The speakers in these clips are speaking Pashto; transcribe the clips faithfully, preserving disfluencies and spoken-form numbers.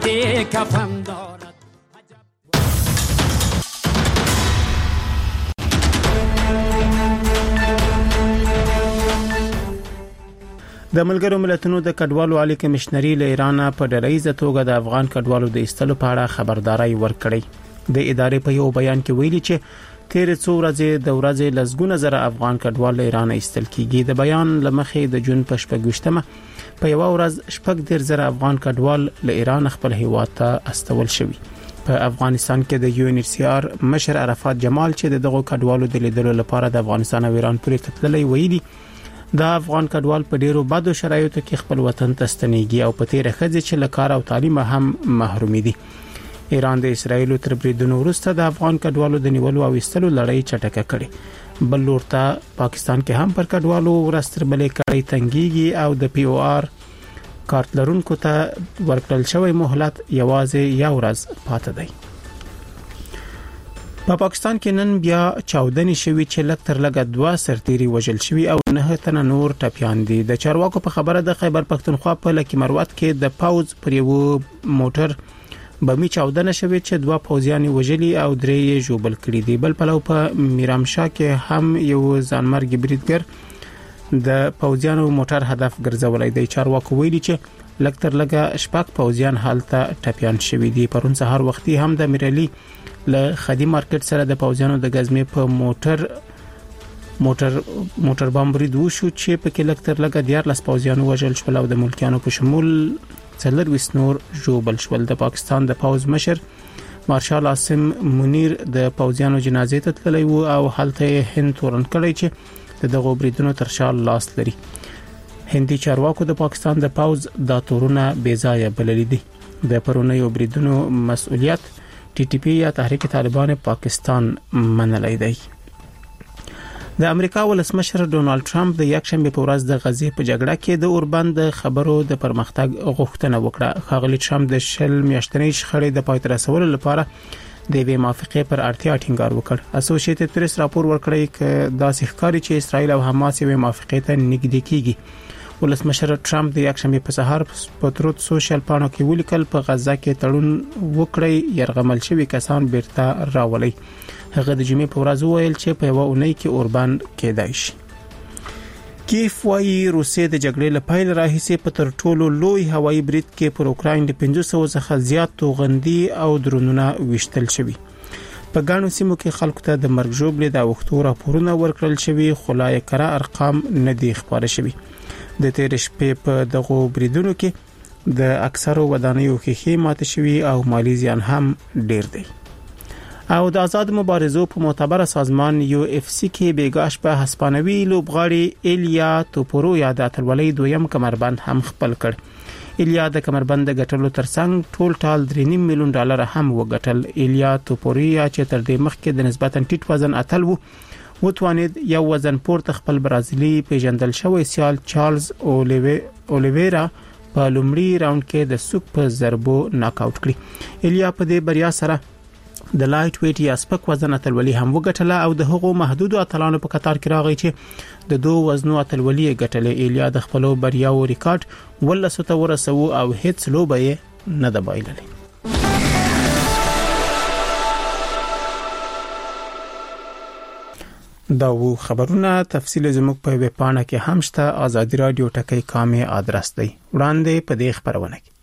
کفن دارد. د ملګرو ملتونو د کډوالو عالی کمشنري له ایران په ډیرایزه توګه د افغان کډوالو د ایستلو په اړه خبرداري ورکړې. د ادارې په یو بیان کې ویلي چې تیر څو ورځې د ورځې لزګونه زره افغان کډوال له ایران ایستل کیږي. د بیان لمخې د جون په شپږشتمه په یو ورځ شپږ ډیر زره افغان کډوال له ایران خپل هیواد ته استول شوي. په افغانستان کې د یو ان ایچ سی آر مشر عرفات جمال چې دغه کډوالو د لیدلو لپاره د افغانستان او ایران پورې تللی ویلي د افغان کډوال په ډیرو بدو شرایطو کې خپل وطن ته ستنېږي او په تیر خځې چې له کار او تعلیم هم محروم دي. ایران د اسرایل تر بریدونو وروسته د افغان کډوالو د نیولو او ایستلو لړۍ چټکه کړې. بل لورته پاکستان کې هم پر کډوالو ورستر بلې کړۍ تنګيږي او د پی او آر کارت لرونکو ته ورکړل شوی مهلت یوازې یو ورځ پاتې دی. په پا پاکستان کې نن بیا چاودنې شوې چې لږ تر لږه دوه سرتيري وژل شوي او نه تنه نور ټپيان دي. د چارواکو په خبره د خیبر پختونخوا په لکه مروت کې د پاوز پر یو موټر بمی چاودنه شوې چې دوه پوځیان وژلي او درې یې ژوبل کړي دي. بل پلو په میرامشاه کې هم یو ځانمرګ بریدګر د پوځیانو موټر هدف ګرځولای دی. چارواکو ویلي چې لږ تر لږه شپږ پوځیان حالت ټپيان شوي دي. پرون سهار وختي هم د میرالي له خدي مارکیټ سره د پوځیانو د غزمې په موټر موټر موټر بم برید وشو چې په کې لږ تر لږه دیار لاس پوځیانو وژل شول او د ملکیانو په شمول څلور وسنور ژوبل شول. د پاکستان د پوځ مشر مارشال عاصم منیر د پوځیانو جنازې ته تللی و او حالت هند تورن کړی چې دغه بریدونو تر شا لاس لري. هندي چارواکو د پاکستان د پوځ د تورونه بې ځای بللي دي. د پرونیو بریدونو مسؤلیت ټي ټي پی یا تحریک طالبان پاکستان منلای دی. د امریکا ولسمشر ډونالد ټرمپ د یکشنبه په ورځ د غزې په جګړه کې د اوربند خبرو د پرمختګ غوښتنه وکړه. ښاغلي ټرمپ د شل میاشتنۍ شخړې د پای ته رسولو لپاره د وی موافقه پر اړتیا ټینګار وکړ. اسوسییټډ پریس راپور ورکړی چې داسې ښکاري چې اسرائیل او حماس یې موافقه ته نږدې کیږي. ولسمشر ټرمپ د یکشنبه په سهار په تروت سوشل پاڼو کې ولیکل په غزه کې تړون وکړي يرغمل شوی کسان بیرته راولي. هغه د جمعې په ورځ وویل چې په یو اونۍ کې اوربند کېدای شي. کیف وايي روسیه د جګړې لپاره راهیسې په تر ټولو لوی هوایي برید کې پر اوکرين د پنځه سوه څخه زیات توغندي او درونونه وشتل شوي. په ګڼو سیمو کې خلکو ته د مرګ ژوبلې د وختو راپورونه ورکړل شوي خو لا یې کره ارقام نه دي خبره شوي. د تیر شپې په دغه بریدونو کې د اکثرو ودانیو ښیښې ماته شوي او مالی زیان هم ډیر دی. او د آزاد مبارزو په معتبر سازمان یو اف سی کې بیګاش په هسپانوي لوبغاړي ایلیا توپورو یا د اتلولۍ دویم کمربند هم خپل کړ. ایلیا د کمربند غټلو ترڅنګ ټول ټال درې نیم میلیون ډالر هم وګټل. ایلیا توپوریا چې تر دې مخکې د نسبتا ټیټ وزن اتل وو وتوانید یو وزن پورته خپل برازیلی پیژندل شوی سیال چارلز اولیویرا په لومړي راوند کې د سوک په ضربو ناک آوټ کړی. ایلیا په دې بریا سره د لایټ ویټ یا سپک وزن اتلولي هم وګټله او د هغو محدود اتلانو په قطار کې راغی چې د دوه وزنو اتلولي ګټلې. ایلیا د خپل بریاو ریکارډ ولسو ته ورسو او هیڅ لوبه نه د بایللې. دا و خبرونه تفصیل زموږ په ویب پاڼه کې هم شته. آزادی رادیو ټکی کامه آدرس دی. وړاندې په دې خبرونه کې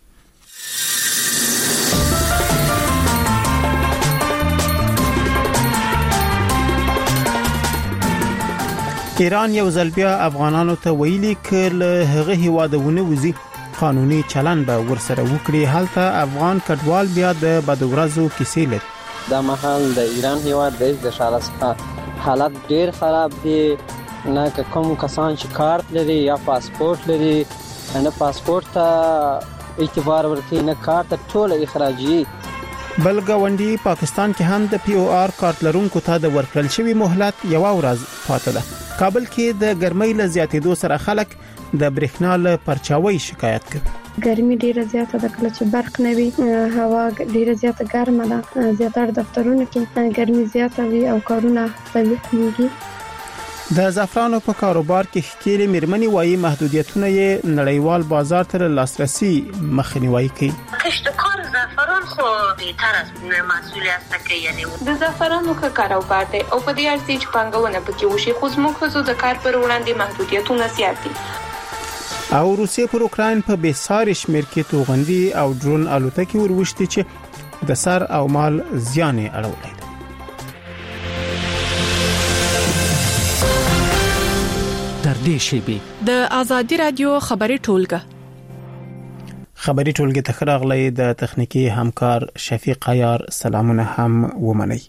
ایران یو ځل بیا افغانانو ته ویلي کله هغه هیوادونه وزي قانوني چلن به ورسره وکړي. حالته افغان کډوال بیا د بدورزو کیسې لري. دا محل د ایران هیواد د شارسته حالت ډیر خراب دي. نه کوم کسان چې کارت لري یا پاسپورت لري نه پاسپورت ته اعتبار ورکړي نه کارت ټول اخراجي. بل ګاونډي پاکستان کې هم د پی او آر کارت لرونکو ته د ورکړل شوی مهلت یو ورځ پاتې ده. کابل کې د ګرمۍ له زیاتېدو سره خلک د برېښنا له پرچاوي شکایت کوي. ګرمي ډیره زیاته ده، کله چې برق نه وي هوا ډیره زیاته ګرمه ده. زیاتره دفترونو کې ګرمي زیاته وي او کارونه تلوي. د زعفرانو په کاروبار کې ښکېلې میرمنې وايي محدودیتونه یې نړیوال بازار ته لاسرسي مخنیوي کوي. کشتکار زعفران خو بهتر است محصول است که یعنی د زعفرانو ښه کاروبار دی او په دې ارزي چې پانګونه پکې وشي خو زموږ ښځو د کار پر وړاندې محدودیتونه زیات دي. او روسیې پر اوکراین په بېساري شمېر کې توغندي او ډرون الوتکې وروشتي چې د سر او مال زیان یې اړولی دی. در دې شیبې د آزادي رادیو خبري ټولګه خبري ټولګه ته راغلی د تخنیکی همکار شفیق عیار سلامونه هم ومني.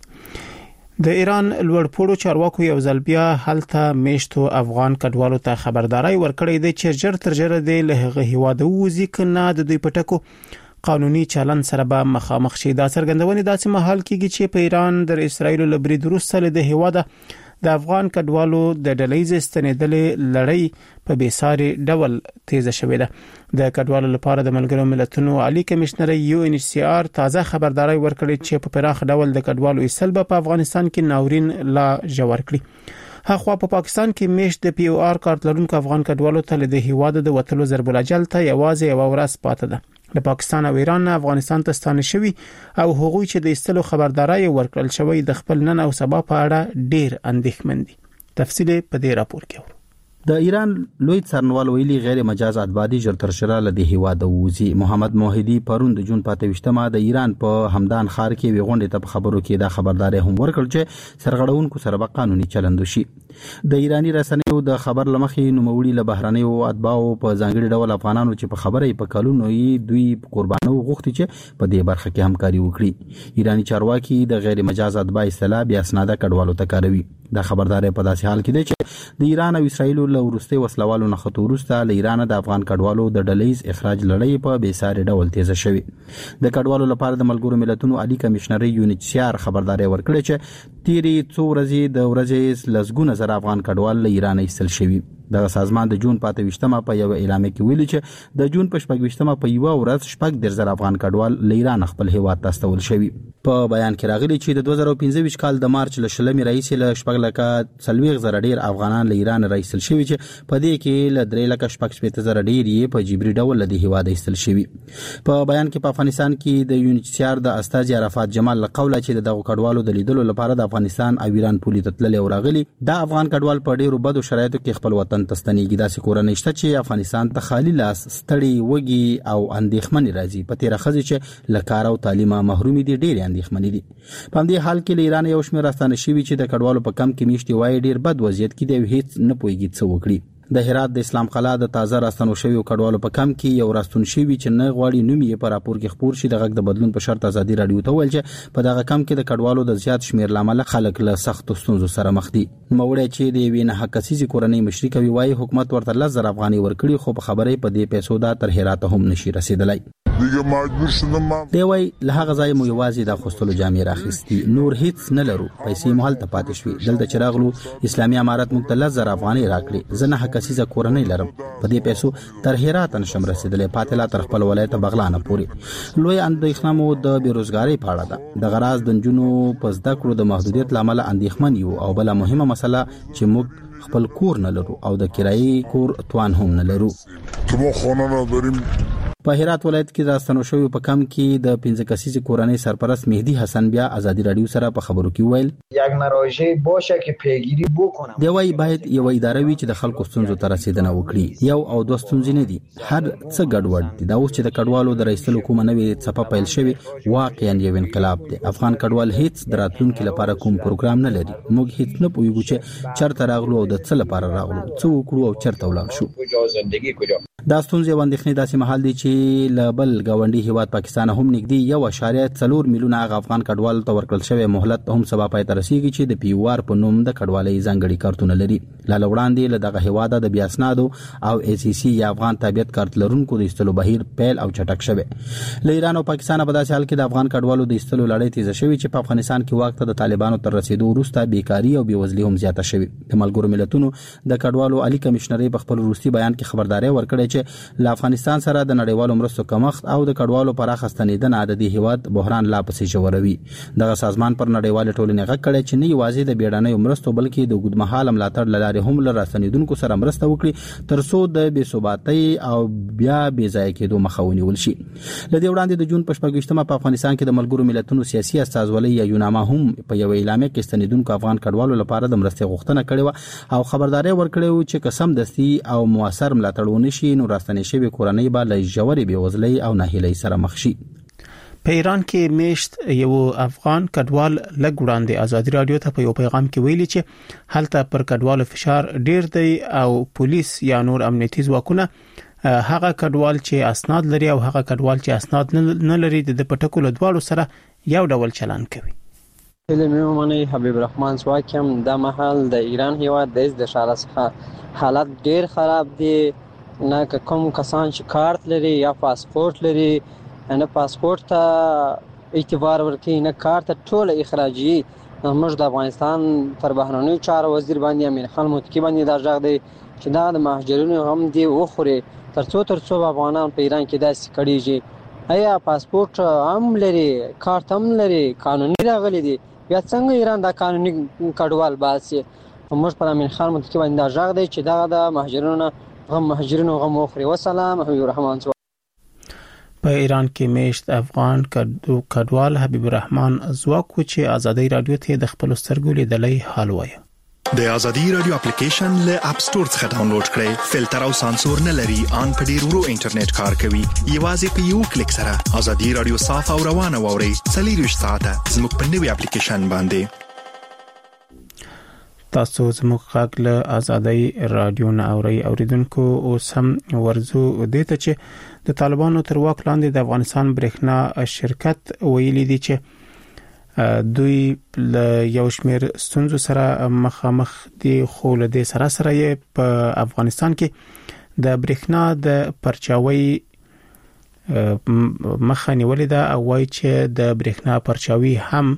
د ایران لوړپوړو چارواکو یو ځل بیا هلته میشتو افغان کډوالو ته خبرداري ورکړې ده چې جر تر جره د لهغه هیواد وځي کنه د دوی پټکو قانوني چلن سره به مخامخ شي. دا څرګندونه داسې مهال کېږي چې په ایران د اسرایل له برید وروسته د هیواد د افغان کډوالو د ډلېز ستنېدلې لړۍ په بیساري ډول تیزه شوې ده. د کډوالو لپاره د ملګرو ملتونو عالی کمشنر یو ان ایچ سی آر تازه خبرداري ورکړې چې په پراخ ډول د کډوالو ایستل په افغانستان کې ناورین لا جوړ کړي. هغه په پاکستان کې میش د پی او آر کارت لرونکو افغان کډوالو ته د هیواد د وټلو ضرب الاجل ته یوازې یو ورځ پاتې ده. د پاکستان او ایران افغانستان ته ستانه شوی او هغوی چې د ایستلو خبرداري ورکړل شوی د خپل نن او سبا په اړه ډیر اندېښمن دي. تفصیل په دې راپور کې ورو. د ایران لوی څارنوال ویلي غیر مجاز اتبادي جرتر شره له هیواد ووزي. محمد موحدي پرون د جون پاتې وشتمه د ایران په همدان ښار کې ویغونډه ته خبرو کې دا خبرداري هم ورکړل چې سرغړونکو سره به قانوني چلند وشي. د ایرانی رسنیو د خبر لمخې نوموړي له بهرانيو اتباعو په ځانګړي ډول افغانانو چې په خبره په کلونو یې دوی قربانو غوښتي چې په دې برخه کې همکاري وکړي. ایرانی چارواکي د غیر مجاز اتباع اصطلاح بیا اسناده کډوالو ته کاروي. دا خبرداري په داسې حال کې ده چې د ایران او اسرایل له ورسته وسلوالو نه خطر ورسته له ایران د افغان کډوالو د ډلېز اخراج لړۍ په بیساري ډول تیزه شوې. د کډوالو لپاره د ملګرو ملتونو عالی کمشنر یو ان ایچ سی آر خبرداري ورکړه چې تیری څو ورځې د ورځې لسګونه زره افغان کډوال له ایران ایستل شوي. دغه سازمان د جون پاتې وشتمه په یو اعلان کې ویلي چې د جون په شپږ وشتمه په یو ورځ شپږ درزر افغان کډوال له ایران خپل هیواد ته استول شوي. په بیان کې راغلي چې د دوه زره پنځه کال د مارچ له شلمې رئیس له شپږ لکه څلوېښت زره ډیر افغانان له ایران رئیسل شوي چې په دې کې له درې لکه شپږ شپېته زره ډیر یې په جبري ډول له هیواد ایستل شوي. په بیان کې په افغانستان کې د یو ان ایچ سی آر د استاذ عرفات جمال له قوله چې دغه کډوالو د لیدلو لپاره د افغانستان او ایران پولې ته تللي او راغلي دا افغان کډوال په ډیرو بدو شرایطو کې خپل وطن ته ستنېږي. داسې کورنۍ شته چې افغانستان ته خالی لاس ستړي وږي او اندېښمن راځي. په تیر خزي چې لکار او تعلیم محرومي دي ډېر اندېښمن دي. په دې حال کې ایران یو شمېر راستانه شوی چې د کډوالو په کم کې میشتي وای ډېر بد وضعیت کې دی هیڅ نه پويږي څه وکړي. د هرات د اسلام قلعه د تازه راستنو شوی کډوالو په کم کې یو راستون شوی چې نه غواړي نوم یې په راپور کې خبر شي. د غږ د بدلون په شرط ازادي رادیو ته ویل چې په دغه کم کې د کډوالو د زیات شمیر لامل خلک له سخت ستونزو سره مخ دي. موړی چې د وینه حقسیزي کورنۍ مشري کوي وايي حکومت ورته لږ زر افغاني ورکړي خو په خبرې په دې پیسو دا تر هرات هم نشي رسیدلای. دیگه مجبور شدم دی وای له هغه ځای مو یوازې د خوستلو جامې راخستي نور هیڅ نه لرو. پیسې مو هلته پاتې شوې. دلته چراغلو اسلامي امارت مختلف زر افغاني راکړي. زنه حقسیزه کورنۍ لرم. په دې پیسو تر هرات نشم رسیدلې. پاتې لا تر خپل ولایت بغلانه پوري. لوی اندېښنه مو د بیروزګاری په اړه ده. د غراز د جنونو پس د کړو د محدودیت لامل اندېښمن یو او بل مهمه مسله چې موږ خپل کور نه لرو او د کرایي کور توان هم نه لرو. تو خونه نه داریم. په هرات ولایت کې راستنو شوی په کم کې د پنځه کسیزې کورنۍ سرپرست مهدی حسن بیا ازادي رادیو سره په خبرو کې ویل یک ناراضي باشه که پیگیری بکنه. دی وای باید یو اداره وي چې د خلکو ستونزو ته رسیدنه وکړي. یو او دوه ستونزې نه دي هر څه ګډوډ دي. دا اوس چې د کډوالو د رئیسلو کومه نوې څپه پیل شوی واقعا یو انقلاب دی. افغان کډوال هیڅ دراتونکو لپاره کوم پروګرام نه لري. موږ هیڅ نه پوهیږو چې چرته راغلو او د څه لپاره راغلو څه وکړو او چرته ولاړ شو. دا ستونزې وندښنې داسې محل دي چې لبل گاونډي هیواد پاکستان هم نږدې یو اشاریه څلور میلیونه افغان کډوال ته ورکړل شوی مهلت هم سبا پای ته رسیږي چې د پیوار په نوم د کډوالۍ ځانګړي کارتونه لري. لاله وړاندې له دغه هیواد د بیاسنادو او ای سی سی یا افغان تابعیت کارت لرونکو د استلو بهیر پیل او چټک شوی. له ایران او پاکستان په داسې حال کې د افغان کډوالو د استلو لړۍ تیزه شوی چې په افغانستان کې وخت د طالبانو تر رسیدو وروسته بیکاری او بیوزلي هم زیاته شوی. د ملګرو ملتونو د کډوالو عالی کمشنر په خپل روسي بیان کې خبرداري ورکړه چې چې له افغانستان سره د نړیوالو مرستو کمښت او د کډوالو پراخه ستنېدنه د دې هیواد بحران لا پسې ژوروي. دغه سازمان پر نړیوال ټولنې غږ کړی چې نه یوازې د بیړنیو مرستو بلکې د اوږدمهاله ملاتړ له لارې هم له راستنېدونکو سره مرسته وکړي ترڅو د بې ثباتۍ او بیا بې ځای کېدو مخه ونیول شي. له دې وړاندې د جون په شپږ ویشتمه په افغانستان کې د ملګرو ملتونو سیاسي استازولۍ یا یوناما هم په یو اعلامیه کې ستنېدونکو افغان کډوالو لپاره د مرستې غوښتنه کړې وه او خبرداري ورکړې وه چې قسم دستي او موثر ملاتړ ونه شي نو راستنې شوې کورنۍ به له ژورې بېوزلۍ او ناهیلۍ سره مخ شي. په ایران کې میشت یو افغان کډوال لږ وړاندې ازادي رادیو ته په یو پیغام کې ویلي چې هلته پر کډوالو فشار ډیر دی او پولیس یا نور امنیتي ځواکونه هغه کډوال چې اسناد لري او هغه کډوال چې اسناد نه لري د پټکولو دواړو سره یو ډول چلن کوي. علمي ومني حبیب الرحمن سواکم د محل د ایران هیواد د اشاره څخه حالت ډیر خراب دی. نه کوم کسان چې کارت لري یا پاسپورت لري نه پاسپورت ته اعتبار ورکړي نه کارت ټول اخراجي. موږ د افغانستان پر بهرنیو چارو وزیر باندې امین خان متکی باندې دا ځاګ دی چې دا د مهاجرینو هم دی وخوري ترڅو ترڅو افغانان په ایران کې داسې کړيږي. آیا پاسپورت هم لري کارت هم لري قانوني راغلي دي بیا څنګه ایران دا قانوني کډوال باسي. موږ پر امین خان متکی باندې دا ځاګ دی چې دا د مهاجرینو غم مهاجرینو غم وخوري. والسلام حبیب الرحمن. په ایران کې میشت افغان کډوال حبیب الرحمن زواکو چې ازادي رادیو ته د خپل سترګو لیدلې حال وایي. د ازادي رادیو اپلیکیشن له اپ ستور څخه ډاونلوډ کړئ. فلټر او سانسور نه لري، ان په ډیر ورو انټرنیټ کار کوي. یوازې په یو کلیک سره ازادي رادیو صاف او روانه ووري. څلور ساعته زموږ په نوي اپلیکیشن باندې. تاسو زموږ غږ له ازادي رادیو نه اوري. اوریدونکو اوس هم ورزو دته چې د طالبانو تر واک لاندې د افغانستان برېښنا شرکت ویلي دي چې دوی له یو شمېر ستونزو سره مخامخ دي خو له دې سره سره یې په افغانستان کې د برېښنا د پرچاوي مخه نیولې ده او وايي چې د برېښنا پرچاوي هم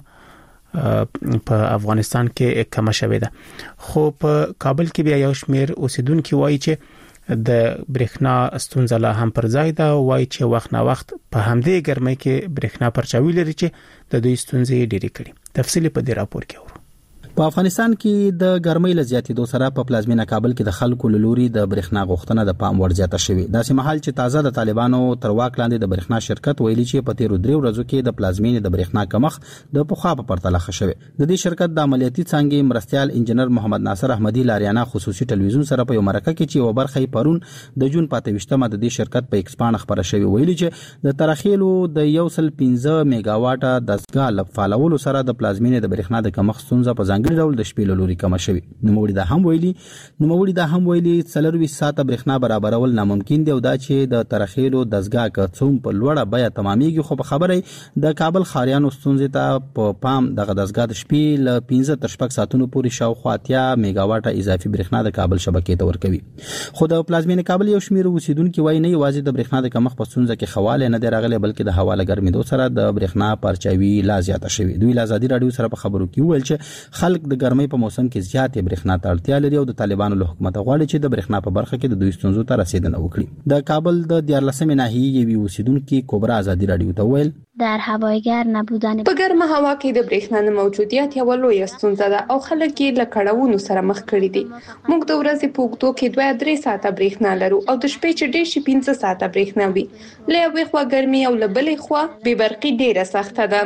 په افغانستان کې کم شوه ده. خو په کابل کې بیا یو شمېر اوسیدونکو وایي چې د برېښنا ستونزه لا هم پر ځای ده. وایي چې وخت نه وخت په همدې ګرمۍ کې برېښنا پرچاوي لري چې د دوی ستونزې ډېرې کړي. تفصیل په دې راپور کې اورو. په افغانستان کې د ګرمۍ له زیاتېدو سره په پلازمینه کابل کې د خلکو له لوري د برېښنا غوښتنه د پام وړ زیاته شوې. داسې مهال چې تازه د طالبانو تر واک لاندې د برېښنا شرکت ویلي چې په تیرو درې ورځو کې د پلازمینې د برېښنا کمښت د پخوا په پرتله ښه شوی. د دې شرکت د عملیاتي څانګې مرستيال انجنیر محمد ناصر احمدي لاریانا خصوصي ټلویزیون سره په یو مرکه کې چې یو برخه پرون د جون په ویشتمه د دې شرکت په ایکسپان خبره شوی ویلي چې د ترخیلو د یو سل پنځه میگا واټه دستګاه لفالولو سره د پلازمینې د برېښنا د کمښت ستونزه په ځانګړي ډول د شپې لوري کم شوی. نو موږ دا هم ویلي نو موږ دا هم ویلي څلور ساعته برېښنا برابرول ناممکن دی او دا چې د ترخیلو دزګه کڅوم په لوړه بیا تمامېږي. خو په خبره د کابل خاریانو ستونزې ته په پام دغه دزګه د شپې ل پنځه تر شپږ ساعتونو پورې شاوخوا اتیا میگا واټه اضافي برېښنا د کابل شبکې ته ورکوي. خو د پلازمینې کابل یو شمېر اوسیدونکو وایي نه یوازې د برېښنا د کمښت په ستونزه کې خواله نه دی راغلی بلکې د حواله ګرمېدو سره د برېښنا پرچاوي لا زیاته شوی. دوی له ازادي رادیو سره په خبرو کې ویل چې خلک د ګرمۍ په موسم کې زیاتې برېښنا ته اړتیا لري او د طالبانو له حکومت غواړي چې د برېښنا په برخه کې د دوی ستونزو ته رسیدنه وکړي. د کابل د دیارلسمې ناحیې یوې اوسیدونکو کبرا ازادي رادیو ته ویل در هوای گرم نبودن په ګرمه هوا کې د برېښنا نه موجودیت یو لوی ستونزه ده او خلک یې له کړهونو سره مخ کړي دي. موږ د ورځې په اوږدو کې دوه درې ساعته برېښنا لرو او د شپې چې ډېر شي پنځه ساعته برېښنا وي. له یوې خوا ګرمي او له بلې خوا بې برقي ډېره سخته ده.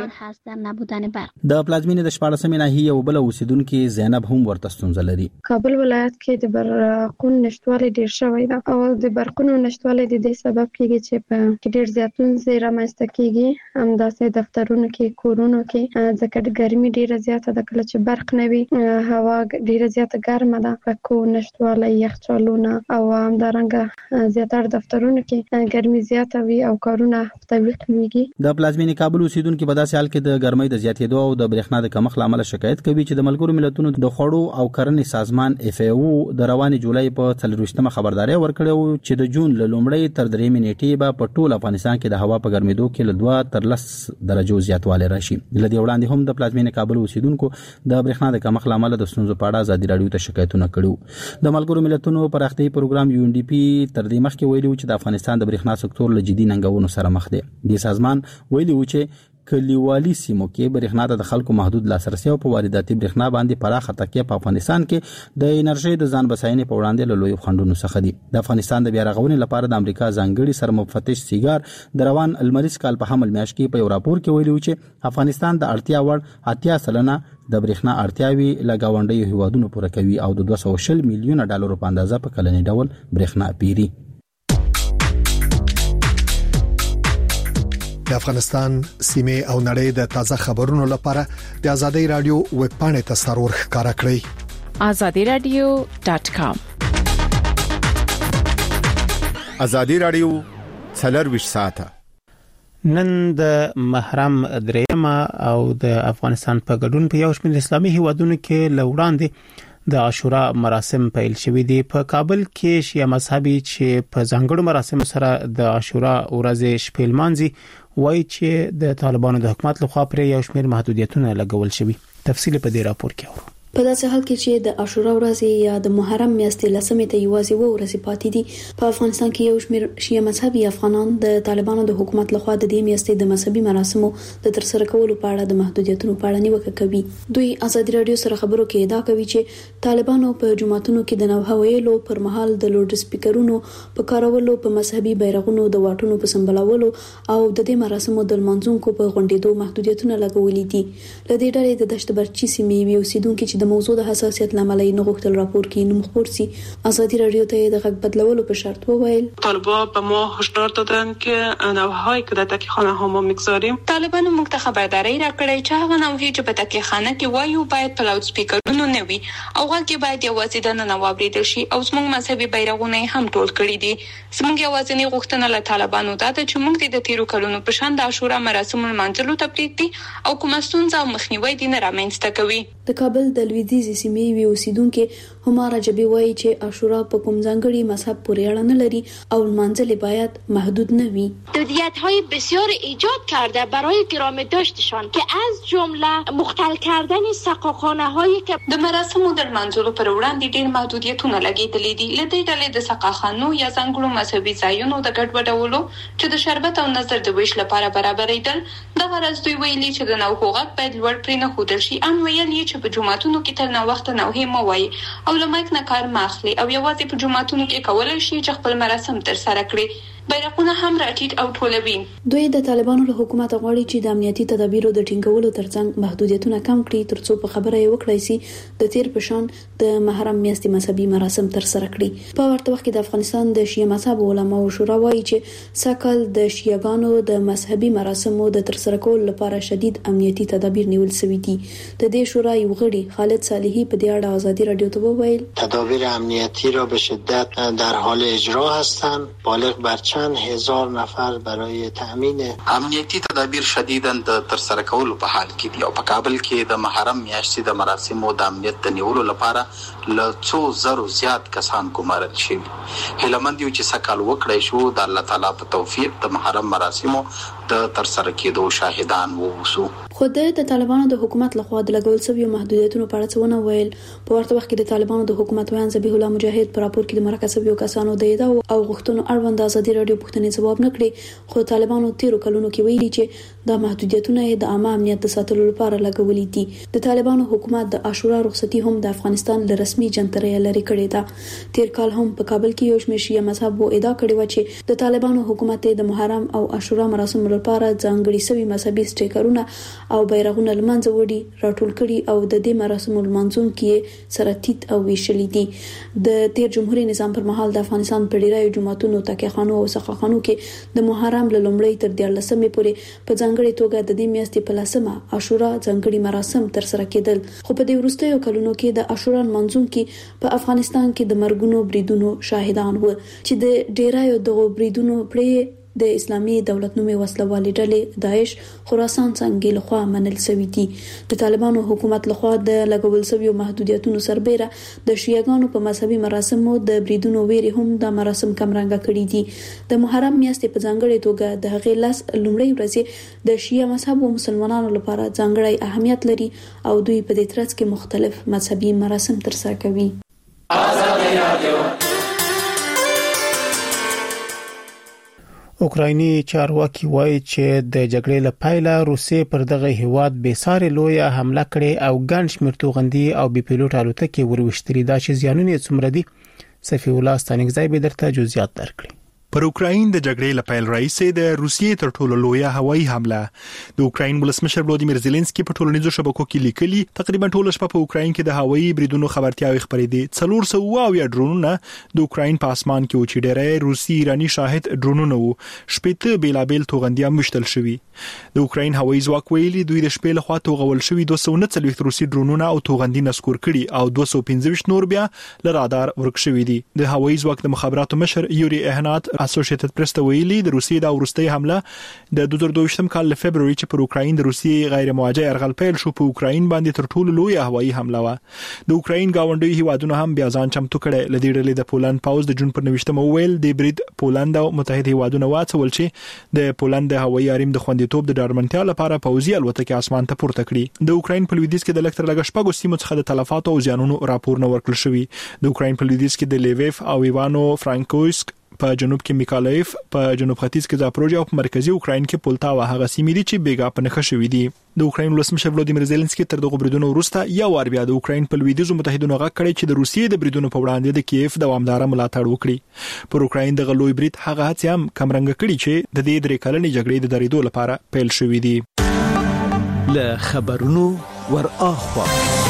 د پلازمینې د شپاړسمې ناحیې یو بل اوسیدونکو زینب هم ورته ستونزه لري. کابل ولایت کې د برقونو نشټوالی ډېر شوی ده او د برقونو نشټوالی د دې سبب کیږي چې په ډېر زیاتون رامنځته کیږي. همداسې دفترونو کې کورونو کې ځکه ګرمي ډیره زیاته ده. کله چې برق نه وي هوا ډیره زیاته ګرمه ده. پکو نشټوالی یخچالونه او همدارنګه زیاتره دفترونو کې ګرمي زیاته وي او کارونه تعویق کیږي. د پلازمینې کابل اوسیدونکو په داسې حال کې د ګرمۍ د زیاتېدو او د برېښنا د کمښت لامل شکایت کوي چې د ملګرو ملتونو د خوړو او کرنې سازمان اف ای او د رواني جولای په څلرويشتمه خبرداري ورکړه چې د جون له لومړۍ تر درېمې نیټې به په ټول افغانستان کې د هوا په ګرمېدو کې له دوه تر لس درجو زیاتوالی راشي. لدی وړاندې هم د پلازمینې کابل اوسیدونکو د برېښنا د کمښت لامل د ستونزو په اړه ازادي راډیو ته شکایتونه کړو. د ملګرو ملتونو پراختیايي پروګرام یو ان ډي پی تر دې مخکې ویلي و چې د افغانستان د برېښنا سکتور له جدي ننګونو سره مخ دی. د سازمان ویلي و چې کلیوالي سیمو کې برېښنا د خلکو محدود لاسرسي او په وارداتي برېښنا باندې پراخه تکیه په افغانستان کې د انرژي د ځان بساینې په وړاندې له لوی خنډونو څخه دي. د افغانستان د بیا رغونې لپاره د امریکا ځانګړي سرمفتش سیګار د روان المریز کال په حمل میاشت کې په یو راپور کې ویلي و چې افغانستان د اړتیا وړ اتیا سلنه د برېښنا اړتیاوي له گاونډیو هیوادونو پوره کوي او د دوه سوه شل میلیونه ډالرو په اندازه په کلني ډول برېښنا پیري. د افغانستان سیمه او نړۍ د تازه خبرونو لپاره د ازادي رادیو ویب پاڼه ته سرور ښکارا کړئ azadi radio dot com. ازادي رادیو څلور ساعته نن د محرم درېمه او د افغانستان په ګډون په یو شمېر اسلامي هیوادونو کې لوړاندې د عاشورا مراسم پیل شوې دي. په کابل کې شیعه مذهبي چې په ځانګړو مراسمو سره د عاشورا ورځې شپې لمانځي وایي چې د طالبانو د حکومت لخوا پر یو شمېر محدودیتونه لګول شوي. تفصیل په دې راپور کې اورو. په داسې حال کې چې د عاشورا ورځ یا د محرم میاشتې لسمې ته یوازې و ورځې پاتې دي، په افغانستان کې یو شمېر شیعه مذهبي افغانان د طالبانو د حکومت لخوا د دې میاشتې د مذهبي مراسمو د ترسره کولو په اړه د محدودیتونو په اړه نیوکه کوي. دوی ازادي رادیو سره خبرو کې ادعا کوي چې طالبانو په جماعتونو کې د نوه ویلو پر مهال د لوډ سپیکرونو په کارولو، په مذهبي بیرغونو د واټونو په سمبالولو او د دې مراسمو د لمانځونکو په غونډېدو محدودیتونه لګولې دي. لدې ډلې د دشت برچی سیمې وی اوسیدونکو چې د موضوع د حساسیت لامل یې نغښتل راپور کې نوم خپور سي. ازادي رادیو ته د غږ بدلولو په شرط وویل طالبان به ما هشدار دادن که نوه‌هایی که در تکیه‌خانه ها ما می‌گذاریم. طالبان موږ ته خبرداري راکړې چې هغه نوهې چې په تکیهخانه کې وایو باید په لاوډ سپیکرونو نه وي او غږ کې باید یوازې د نن واوریدل شي او زموږ مذهبي بیرغونه هم ټول کړی دي. زموږ یوازینی غوښتنه له طالبانو دا ده چې موږ د تیرو کلونو په شان د عاشورا مراسم منځلو ته پریږدي او کومه ستونزه او مخنیوي دي نه رامنځته کوي. د کابل د لویدیځ سیمې وی اوسیدونکو هماره جبي وایي چې عاشورا په کوم ځانګړي مذهب پورې اړه نه لري او منځلې باید محدود نه وي. محدودیت‌های بسیار ایجاد کرده برای گرامی داشتشان که از جمله مختل کردن سقاخانه‌هایی که د مراسمو د منځلو پر وړاندې ډېر محدودیتونه لګیدلې دي. لدې ډلې د سقاخانو یا ځانګړو مذهبي ځایونو د ګډوډولو چې د شربت او نظر د ویش لپاره برابرېدل د غرض دوی ویلي چې د نو حقوق باید لوړ پرې نه خودل شي. ان ویلي چې په جمعتونو کې تر نو وخت نوهې مو وایي او لمایک نه کار ماخلي او یوازې په جمعتونو کې کولای شي چې خپل مراسم تر سره کړي. بیرغونه هم راټیټ او ټولوي. دوی د طالبانو له حکومت غواړي چې د امنیتي تدابیرو د ټینګولو ترڅنګ محدودیتونه کم کړي ترڅو په خبره یې وکړای شي د تیر په شان د محرم میاشتې مذهبي مراسم تر سره کړي. په ورته وخت کې د افغانستان د شیعه مذهب علماو شورا وایي چې ساکل د شیعاګانو د مذهبي مراسمو د تر سره کولو لپاره شدید امنیتي تدابیر نیول شوي دي. د دې شورا یو غړي خالد صالحي په دې اړه ازادي رادیو ته وویل تدابیر امنیتی را به شدت در حال اجرا هستند. بالغ بر چند هزار نفر برای تامین امنیتی تدابیر شدیداً د تر سره کولو په حال کې دي او په کابل کې د محرم میاشتې د مراسمو د امنیت د نیولو لپاره له څو زرو زیات کسان ګمارل شوي. هیلمند یو چې سکال وکړای شو د الله تعالی په توفیق د محرم مراسمو د تر سره کېدو شاهدان ووسو. خو د طالبانو د حکومت لخوا د لګول شویو محدودیتونو په اړه څه ونه ویل. په ورته وخت کې د طالبانو د حکومت ویان ذبیح الله مجاهد په راپور کې د مرکز شویو کسانو د ادعا او غوښتنو اړوند ازادي رادیو پوښتنې ځواب نه کړي. خو طالبانو تیرو کلونو کې ویلي چې د محدودیتونو د عامه امنیت د ساتلو لپاره لګولې دي. د طالبانو حکومت د عاشورا رخصتي هم د افغانستان له رسمي جنترې لري کړې ده. تیر کال هم په کابل کې یو شمېر شیعه مذهب وو ادعا کړې و چې د طالبانو حکومت د محرم او عاشورا مراسم لپاره ځانګړي سوي مذهبي سټیکرونه او بیرغونه لمانځه وړي راټول کړي او د دې مراسمو لمانځونکو سره تیت او ویشلې دي. د تیر جمهوریت نظام پر مهال د افغانستان په ډیرایو جماعتونو تکیهخانو او سقاخانو کې د محرم له لومړۍ تر دیارلسمې پورې په ځانګړي توګه د دې میاشتې په لسمه عاشورا ځانګړي مراسم تر سره کېدل. خو په دې وروستیو کلونو کې د عاشورا لمانځونکو په افغانستان کې د مرګونو بریدونو شاهدان و چې د ډیرایو دغو بریدونو پرې د اسلامي دولت نومي وسلوالي ډلې داعش خراسان څنګه لخوا منل شوی دي. د طالبانو حکومت لخوا د لګول شوی محدودیتونو سربېره د شیعاګانو په مذهبي مراسمو د بریدونو ویري هم د مراسم کمرنګ کړي دي. د محرم میاشتې په ځانګړي توګه د هغې لاس لومړی ورځې د شیعه مذهب او مسلمانانو لپاره ځانګړی اهمیت لري او دوی په دې ترڅ کې مختلف مذهبي مراسم ترسره کوي. اوکرایني چارواکي وایي چې د جګړې له پیله روسیې پر دغه هیواد بې ساري لویه حمله کړې او ګڼ شمېر توغندي او بي پیلوټ الوتکې وروشتري. دا چې زیانونه یې څومره دي صفي الله ستانکزی به درته جزئیات درکړي. پر اوکراین د جګړې لپاره رئیس د روسیې تر ټولو لویه هوایي حمله. د اوکراین ولسمشر ولادیمیر زيلنسکي په ټولنیزو شبکو کې لیکلي تقریبا ټول شپه په اوکراین کې د هوایي بریدونو خبرتیاوي خبرې دي. څلور سوه او یا ډرونونه د اوکراین په اسمان کې او چې ډېرې روسي ایراني شاهد ډرونونه وو. شپږ بیلابل توغندي مشتل شوي. د اوکراین هوایي ځواک ویلي دوی د شپې له خوا توغول شوي دوه سوه نه څلوېښت روسي ډرونونه او توغندي نسکور کړي او دوه سوه پنځه ویشت نور بیا له رادار ورک شوي دي. د هوایي ځواک د مخابراتو مشر یوري اهنات اسوسییټډ پریس ویلي د روسیې د ورستۍ حمله د دوه زره دوه ویشتم کال له فبرवरी چې پر اوکراین د روسیې غیر موجه يرغل پیل شو په اوکراین باندې تر ټولو لوی هوایي حمله و. د اوکراین گاونډي هیوادونو هم بیا ځان چمتو کړي. لدې ډلې د پولند پاوز د جون پر نوښتم ویل د برید پولند او متحده هیوادونو واڅول چې د پولند د هوایي حریم د خوندیتوب د ډارمنتیا لپاره پوځي الوتکې اسمان ته پورته کړي. د اوکراین په لویدیځ کې د لکټر لګښ شپږ سیمو څخه د تلفات او زیانونو راپور نه ورکړل شوی. د اوکراین په لویدیځ کې د لیویف او ایوانو فرانکوسک په جنوب کې میکالایف، په جنوب ختیځ کې زاپروژیا او په مرکزی اوکراین کې پولتاوا هغه سیمې دي چې بیګا په نخښه شوې دي. د اوکراین ولسمشر ولادیمیر زيلنسکي تر دغه بریدونو وروسته یو وار بیا د اوکراین په لویدیځو متحدینو غږ کړی چې د روسیې د بریدونو په وړاندې د کیف دوامدار ملاتړ وکړي. پر اوکراین د غلوی برید هغه هڅې هم کمرنګ کړي چې د دې درې کلنې جګړې د درېدو لپاره پیل شوې دي. له خبرونو ور اخوا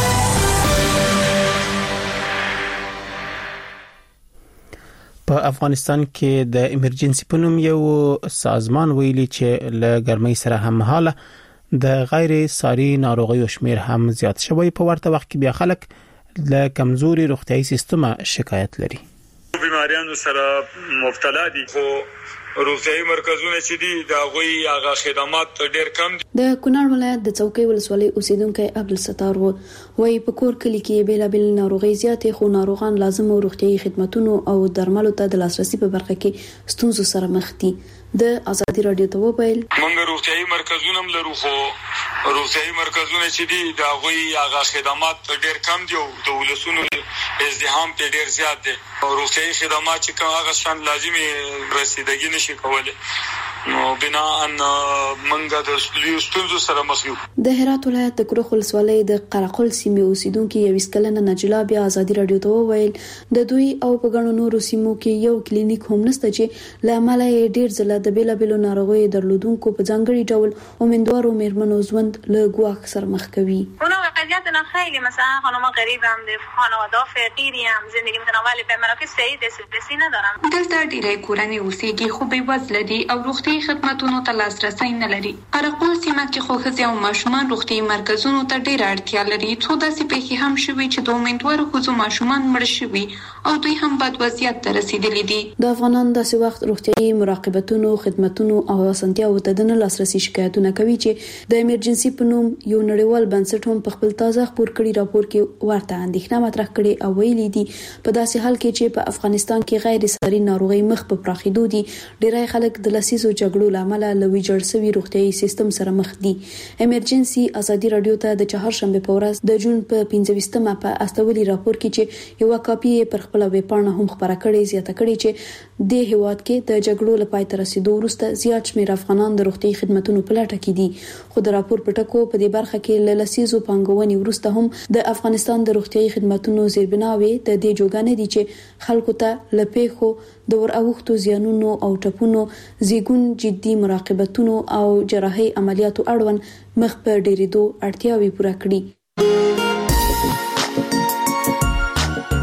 په افغانستان کې د ایمرجنسي په نوم یو سازمان ویلي چې له ګرمۍ سره هممهاله د غیر ساري ناروغیو شمیر هم زیات شوی. په ورته وخت کې بیا خلک له کمزوري روغتيایي سیستم شکایت لري. بیماریانو سره مبتلا دي خو روغتيایي مرکزونه چې دي دا غوي هغه خدمات ډېر کم دي. د کونړ ولایت د چوکۍ ولسوالۍ اوسیدونکو عبدالستار وایي په کور کلی کې بیلابل ناروغي زیاتې خو ناروغان لازم روغتيایي خدماتونو او درملو ته د لاسرسي په برخه کې ستونزو سره مخ دي. د آزادي رادیو ته وویل موږ روغتيایي مرکزونه هم لرو خو روغتيایي مرکزونه چې دي دا غوي هغه خدمات ډېر کم دي او د ولسونو ازدحام ته ډېر زیات دي. روغتيایي خدمات چې کوم هغه شان لازمي رسیدګي نشي کولای نو بنا ان منګه د ستونزو سره مخ یو. د هرات ولایت د کروخ ولسوالۍ د قرقل سیمې اوسیدونکو یو اسکلنه نجلا بیا آزادي رادیو ته وویل د دوی او په ګڼو نورو سیمو کې یو کلینیک هم نشته چې لامل یې ډیر ځله د بیلابلو ناروغیو درلودونکو په ځانګړي ډول امیدوارو میرمنو ژوند له ګواښ سره مخ کوي. اونا وضعیتنا خیلی مثلا خانم غریبم د خانواده فقیری هم زندگی متنوع به مراکز صحی دسترسی ندارم. دلته ډیری کورنۍ اوسېږي خو بې وزله دي او روغتي خدماتونو ته لاسرسي نه لري. قرقل سیمه کې خو ښځې او ماشومان روغتي مرکزونو ته ډېره اړتیا لري. څو داسې پیښې هم شوي چې د امیدوارو ښځو ماشومان مړ شوي او دوی هم بد وضعیت ته رسیدلي دي. د افغانان داسې وخت روغتيایي مراقبتونو خدماتونو او اسانتیاو ته د لاسرسي شکایتونه کوي چې د ایمرجنسي په نوم یو نړیوال بنسټ هم په خپل تازه خبر کړي راپور کې ورته اندېښنه مطرح کړي او ویلي دي په داسې حال کې چې په افغانستان کې غیر ساري ناروغي مخ په پراخېدو دي ډېری خلک د لسیزو جګړو لامل له ویجاړ شوی روغتيایي سیستم سره مخ دي. ایمرجنسي آزادي رادیو ته د چهارشنبه په ورځ د جون په پنځه ویشتمه په استولي راپور کې چې یو کاپي پر خپل ویب پاڼه هم خبره کړې زیاته کړې چې د هیواد کې د جګړو لپاره تر رسیدو وروسته زیات شمېر افغانان د روغتيایي خدماتو په لټه کې دي. خو د راپور په ټکو په دې برخه کې له لسیزو پانګونې وروسته هم د افغانستان د روغتيایي خدماتو زیربناوي د دې جوګانې دي چې خلکو ته لپیخو د ور اوختو زیانونو او ټپونو زیګون جدي مراقبتونو او جراحي عملیاتو اړوند مخ په ډیریدو اړتیاوي پوره کړي.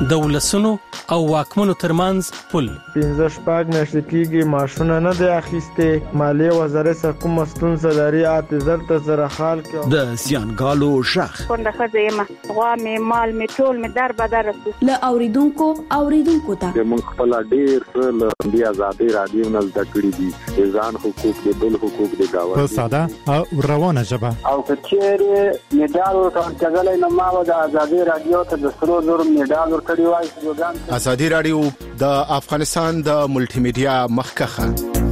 د ولسونو او واکمنو ترمنځ پل پنځه شپږ میاشتې کېږي ماشونه نه دی اخیسته مالیه وزارت څخه کوم ستونزه لري اته زر ته زره خال کې د زیانګالو شخ څنګه خځه یم غوا مې مال مې ټول مې در بدر له اوریدونکو اوریدونکو ته موږ خپل ډیر له بیا آزادي رادیو نه زده کړی دي ځان حقوق دي بل حقوق دي دا په ساده او روانه ژبه او کچېره میډال ورکړل نه ما د آزادي رادیو ته د سرو زر میډال ورکړی وای. آزادي رادیو د افغانستان د ملټي میډیا مخکخه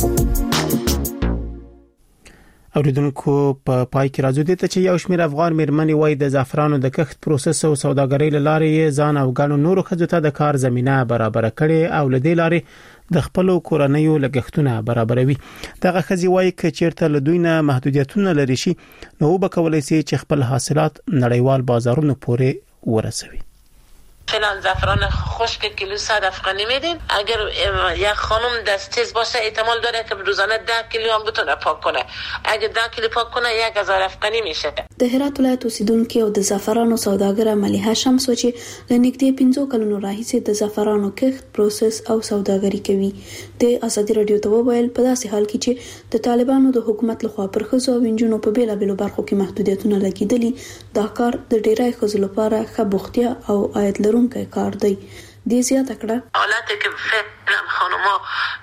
اوریدونکو په پای کې راځو دي ته چې یو شمېر افغان مېرمنې وای د زعفرانو د کښت پروسس او سوداګرۍ لارې ځان او ګڼو نورو ښځو ته د کار زمينه برابر کړي او لدې لارې د خپل کورنیو لګښتونه برابروي. دغه ښځې وای ک چیرته له دوی نه محدودیتونه لري شي نو به کولای شي چې خپل حاصلات نړیوال بازارونو پورې ورسوي. فعلا زعفران خشک کیلو صد افغانی میدیم. اگر یک خانم دست تیز باشه احتمال داره که روزانه ده کیلو هم بتونه پاک کنه. اگر ده کیلو پاک کنه یک هزار افغانی میشه. د هرات ولایت اوسیدونکو او د زعفرانو سوداګر مليحه شمس چې لنګدې پنځو کلونو راهیسې د زعفرانو کښت پروسس او سوداګري کوي. د آزادي رادیو ته وویل په داسې حال کې چې د طالبانو د حکومت لخوا پر ښځو او نجونو په بیلابېلو برخو کې محدودیتونه لګیدلي دا کار د ډیری ښځو لپاره ښه بوختیا او عاید لرونکی کار دی. دې زیاته کړه حالت که فعلا خانوما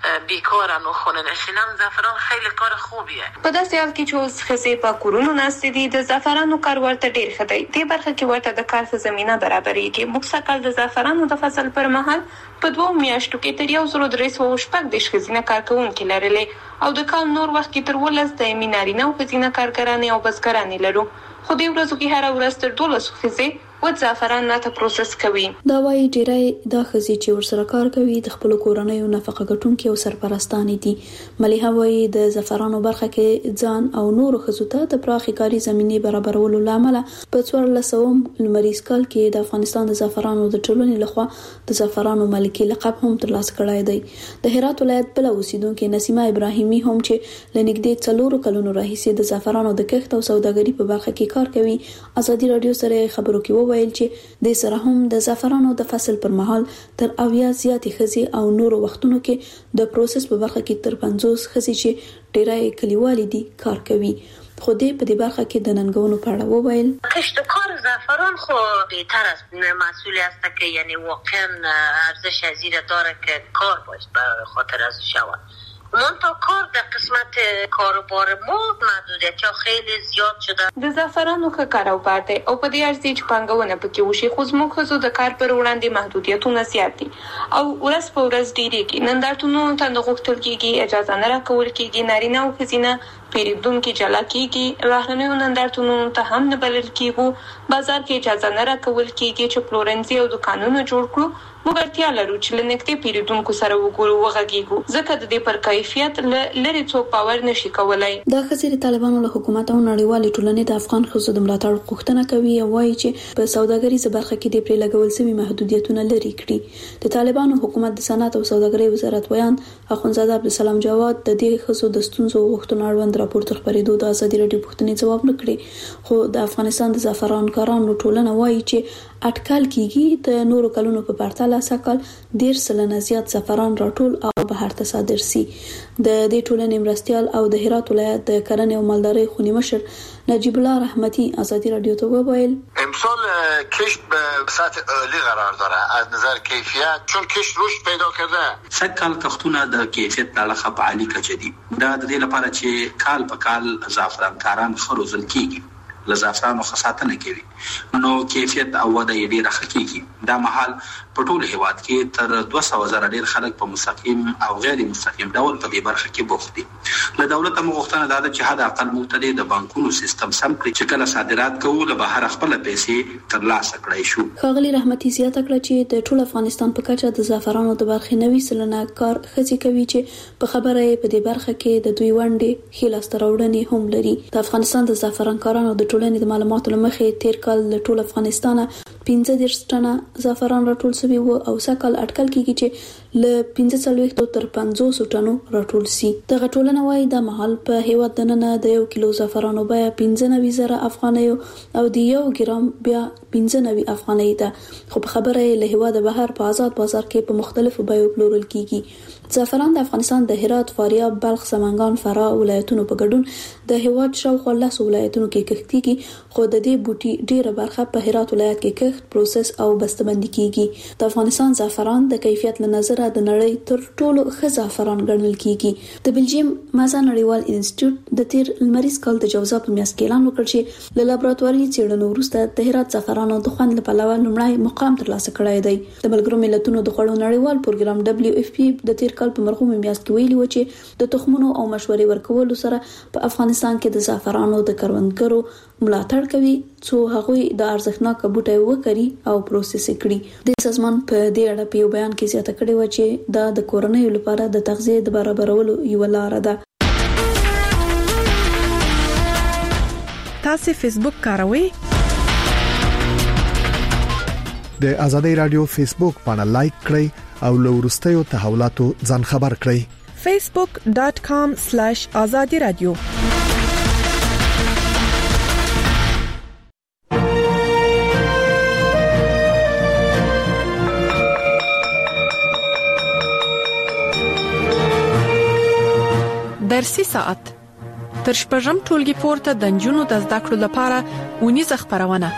بیکارن و خونه نشینن زعفران خیلی کار خوبیه. په داسې حال کې چې اوس ښځې په کورونو ناستې دي د زعفرانو کار ورته ډېر ښه دی. دې برخه کې ورته د کار ښه زمینه برابرېږي. موږ سږکال د زعفرانو د فصل پر مهال په دوو میاشتو کې تر یو زرو درې سوه شپږ دېرش ښځینه کارکوونکي لرلې او د کال نور وخت کې تر اوولس دایمي نارینه او ښځینه کارګرانې او بزګرانې لرو. خو دې ورځو کې هره ورځ تر دولسو ښځې و زعفران نه ته پروسس کوي. دا وايي ډیری دا ښځې چې ورسره کار کوي د خپل کورنیو نفقه ګټونکي او سرپرستانې دي. مليحه وايي د زعفرانو برخه کې ځان او نورو ښځو ته د پراخي کاري زمينې برابرولو لامل په څوارلسم لمریز کال کې د افغانستان د زعفرانو د ټولنې لخوا د زعفرانو ملکي لقب هم ترلاسه کړی دی. د هرات ولایت بل اوسیدونکو نسیمه ابراهیمي هم چې لنګدې څلورو کلونو راهیسې د زعفرانو د کښت او سوداګري په برخه کې کار کوي آزادي رادیو سره خبرو کې ویل چې د سره هم د زعفرانو د فصل پر مهال تر اویا زیاتې ښځې او نورو وختونو کې د پروسس په برخه کې تر پنځوس ښځې چې ډیری کلیوالي دي کار کوي. خو دې په دې برخه کې د ننګونو په اړه وویل کشتکار زعفران خو بهتر است مسئول است که یعنی واقعا ارزش زیاده داره که کار باید به خاطر از شود. منتها کار در قسمت کاروبار ما محدودیت ها خیلی زیاد شده. د زعفرانو ښه کاروبار دی او په دې ارزي چې پانګونه پکې وشي خو زموږ ښځو د کار پر وړاندې محدودیتونه زیات دي او ورځ په ورځ ډېرېږي. نندارتونونو ته نه غوښتل کېږي اجازه نه راکول کېږي نارینه او ښځینه پیرودونکي جلا کېږي. بهرنیو نندارتونونو ته هم نه بلل کېږو. بازار کې اجازه نه راکول کېږي چې پلورنځي او دکانونه جوړ کړو. موږ اړتیا لرو چې له نږدې پیرودونکو سره وګورو وغږیږو ځکه د دې پر کیفیت لري څوک باور نشي کولای. دا ښځې د طالبانو له حکومت او نړیوالې ټولنې د افغان ښځو د ملاتړ غوښتنه کوي او وایي چې په سوداګریزه برخه کې د پرې لګول شوي محدودیتونه لري کړي. د طالبانو حکومت د صنعت او سوداګرۍ وزارت ویان اخوندزاده عبدالسلام جواد د دې ښځو د ستونزو غوښتنو اړوند راپور تر خبرېدو د آزادي رادیو پوښتنې ځواب نه کړي. خو د افغانستان د زعفران کارانو ټولنه وایي چې اټکل کېږي د نورو کلونو په پرتله سکل ډیر سلنه زیات زعفران راټول او بهر ته صادر سي. د دې ټولنې مرستيال او د هرات ولایت د کرنې او مالدارۍ خونی مشر نجیب الله رحمتی آزادی رادیو ته وویل امسال کشت به سطح عالی قرار داره از نظر کیفیت چون کشت رشد پیدا کرده. سکل کښتونه د کیفیت په اړه په عالی کچه دي. دا د دې لپاره چې کال په کال زعفران کاران ښه روزل کیږي له زعفرانو خاصه نه کوي نو کیفیت او وده یې ډیره ښه کیږي. دا مهال په ټول هیواد کې تر دوه سوه زره ډیر خلک په مستقیم او غیر مستقیم ډول په دې برخه کې بوخت دي. له دولت هم غوښتنه ده چې حد اقل موږ د بانکونو سیستم سم کړي چې کله صادرات کوو له بهر خپل پیسې ترلاسه کړای شو. ښاغلي رحمتي زیاته کړه چې د ټول افغانستان په کچه د زعفرانو د برخې نوي سلنه کار ښځې کوي چې په خبره په دې برخه کې د دوی ونډې ښه لاسته راوړنې هم لري. د افغانستان د زعفران کارانو د ټولنې د معلوماتو لمخې تیر کال له ټول افغانستان پنځه دېرش ټنه زعفران راټول شوی وو او سکهال اټکل کیږي چې له پنځه څلوېښت تر پنځوس ټنو راټول شي. دغه ټولنه وايي د محل په هیواد دننه د یو کیلو زعفرانو بیه پنځه نوي زره افغانۍ او د یو ګرام بیا پنځه نوي افغانۍ ده، خو په خبره یې له هیواد بهر په آزاد بازار کې په مختلفو بیو پلورل کیږي. زعفران د افغانستان د هرات، فاریاب، بلخ، سمنګان، فراه ولایتونو په ګډون د هیواد شاوخوا لس ولایتونو کې کښت کیږي، خو د دې بوټي ډیره برخه په هرات ولایت کې کښت، پروسس او بسته‌بندي کیږي. د افغانستان زعفران د کیفیت له نظره د نړۍ تر ټولو ښه زعفران ګڼل کیږي. د بلجیم مازا نړیوال انسټیټیوټ د تیر لمریز کال د جوزا په میاشت کې اعلان وکړ چې له لابراتواري څېړنو وروسته د هرات زعفرانو د خوند له پلوه لومړی مقام ترلاسه کړی دی. د ملګرو ملتونو د خوړو نړیوال پروګرام دبليو اف پی د تیر کال په مرغومي میاشت کې ویلي و چې د تخمونو او مشورې ورکولو سره په افغانستان کې د زعفرانو د کروندګرو ملاتړ کوي څو هغوی د ارزښتناک بوټي وکړي او پروسس کړي. د سازمان په دې اړه په یو بیان کې زیاته کړې و چې دا د کورنیو لپاره د تغذیې د برابرولو یو لار ده. تاسو فیسبوک کاروئ؟ د آزادۍ رادیو فیسبوک باندې لایک کړئ او له وروستیو تحولاتو ځان خبر کړئ. facebook dot com slash azadi radio. درسي ساعت تر شپږم ټولګي پورته د نجونو د زده کړو لپاره ونیزه خبرونه.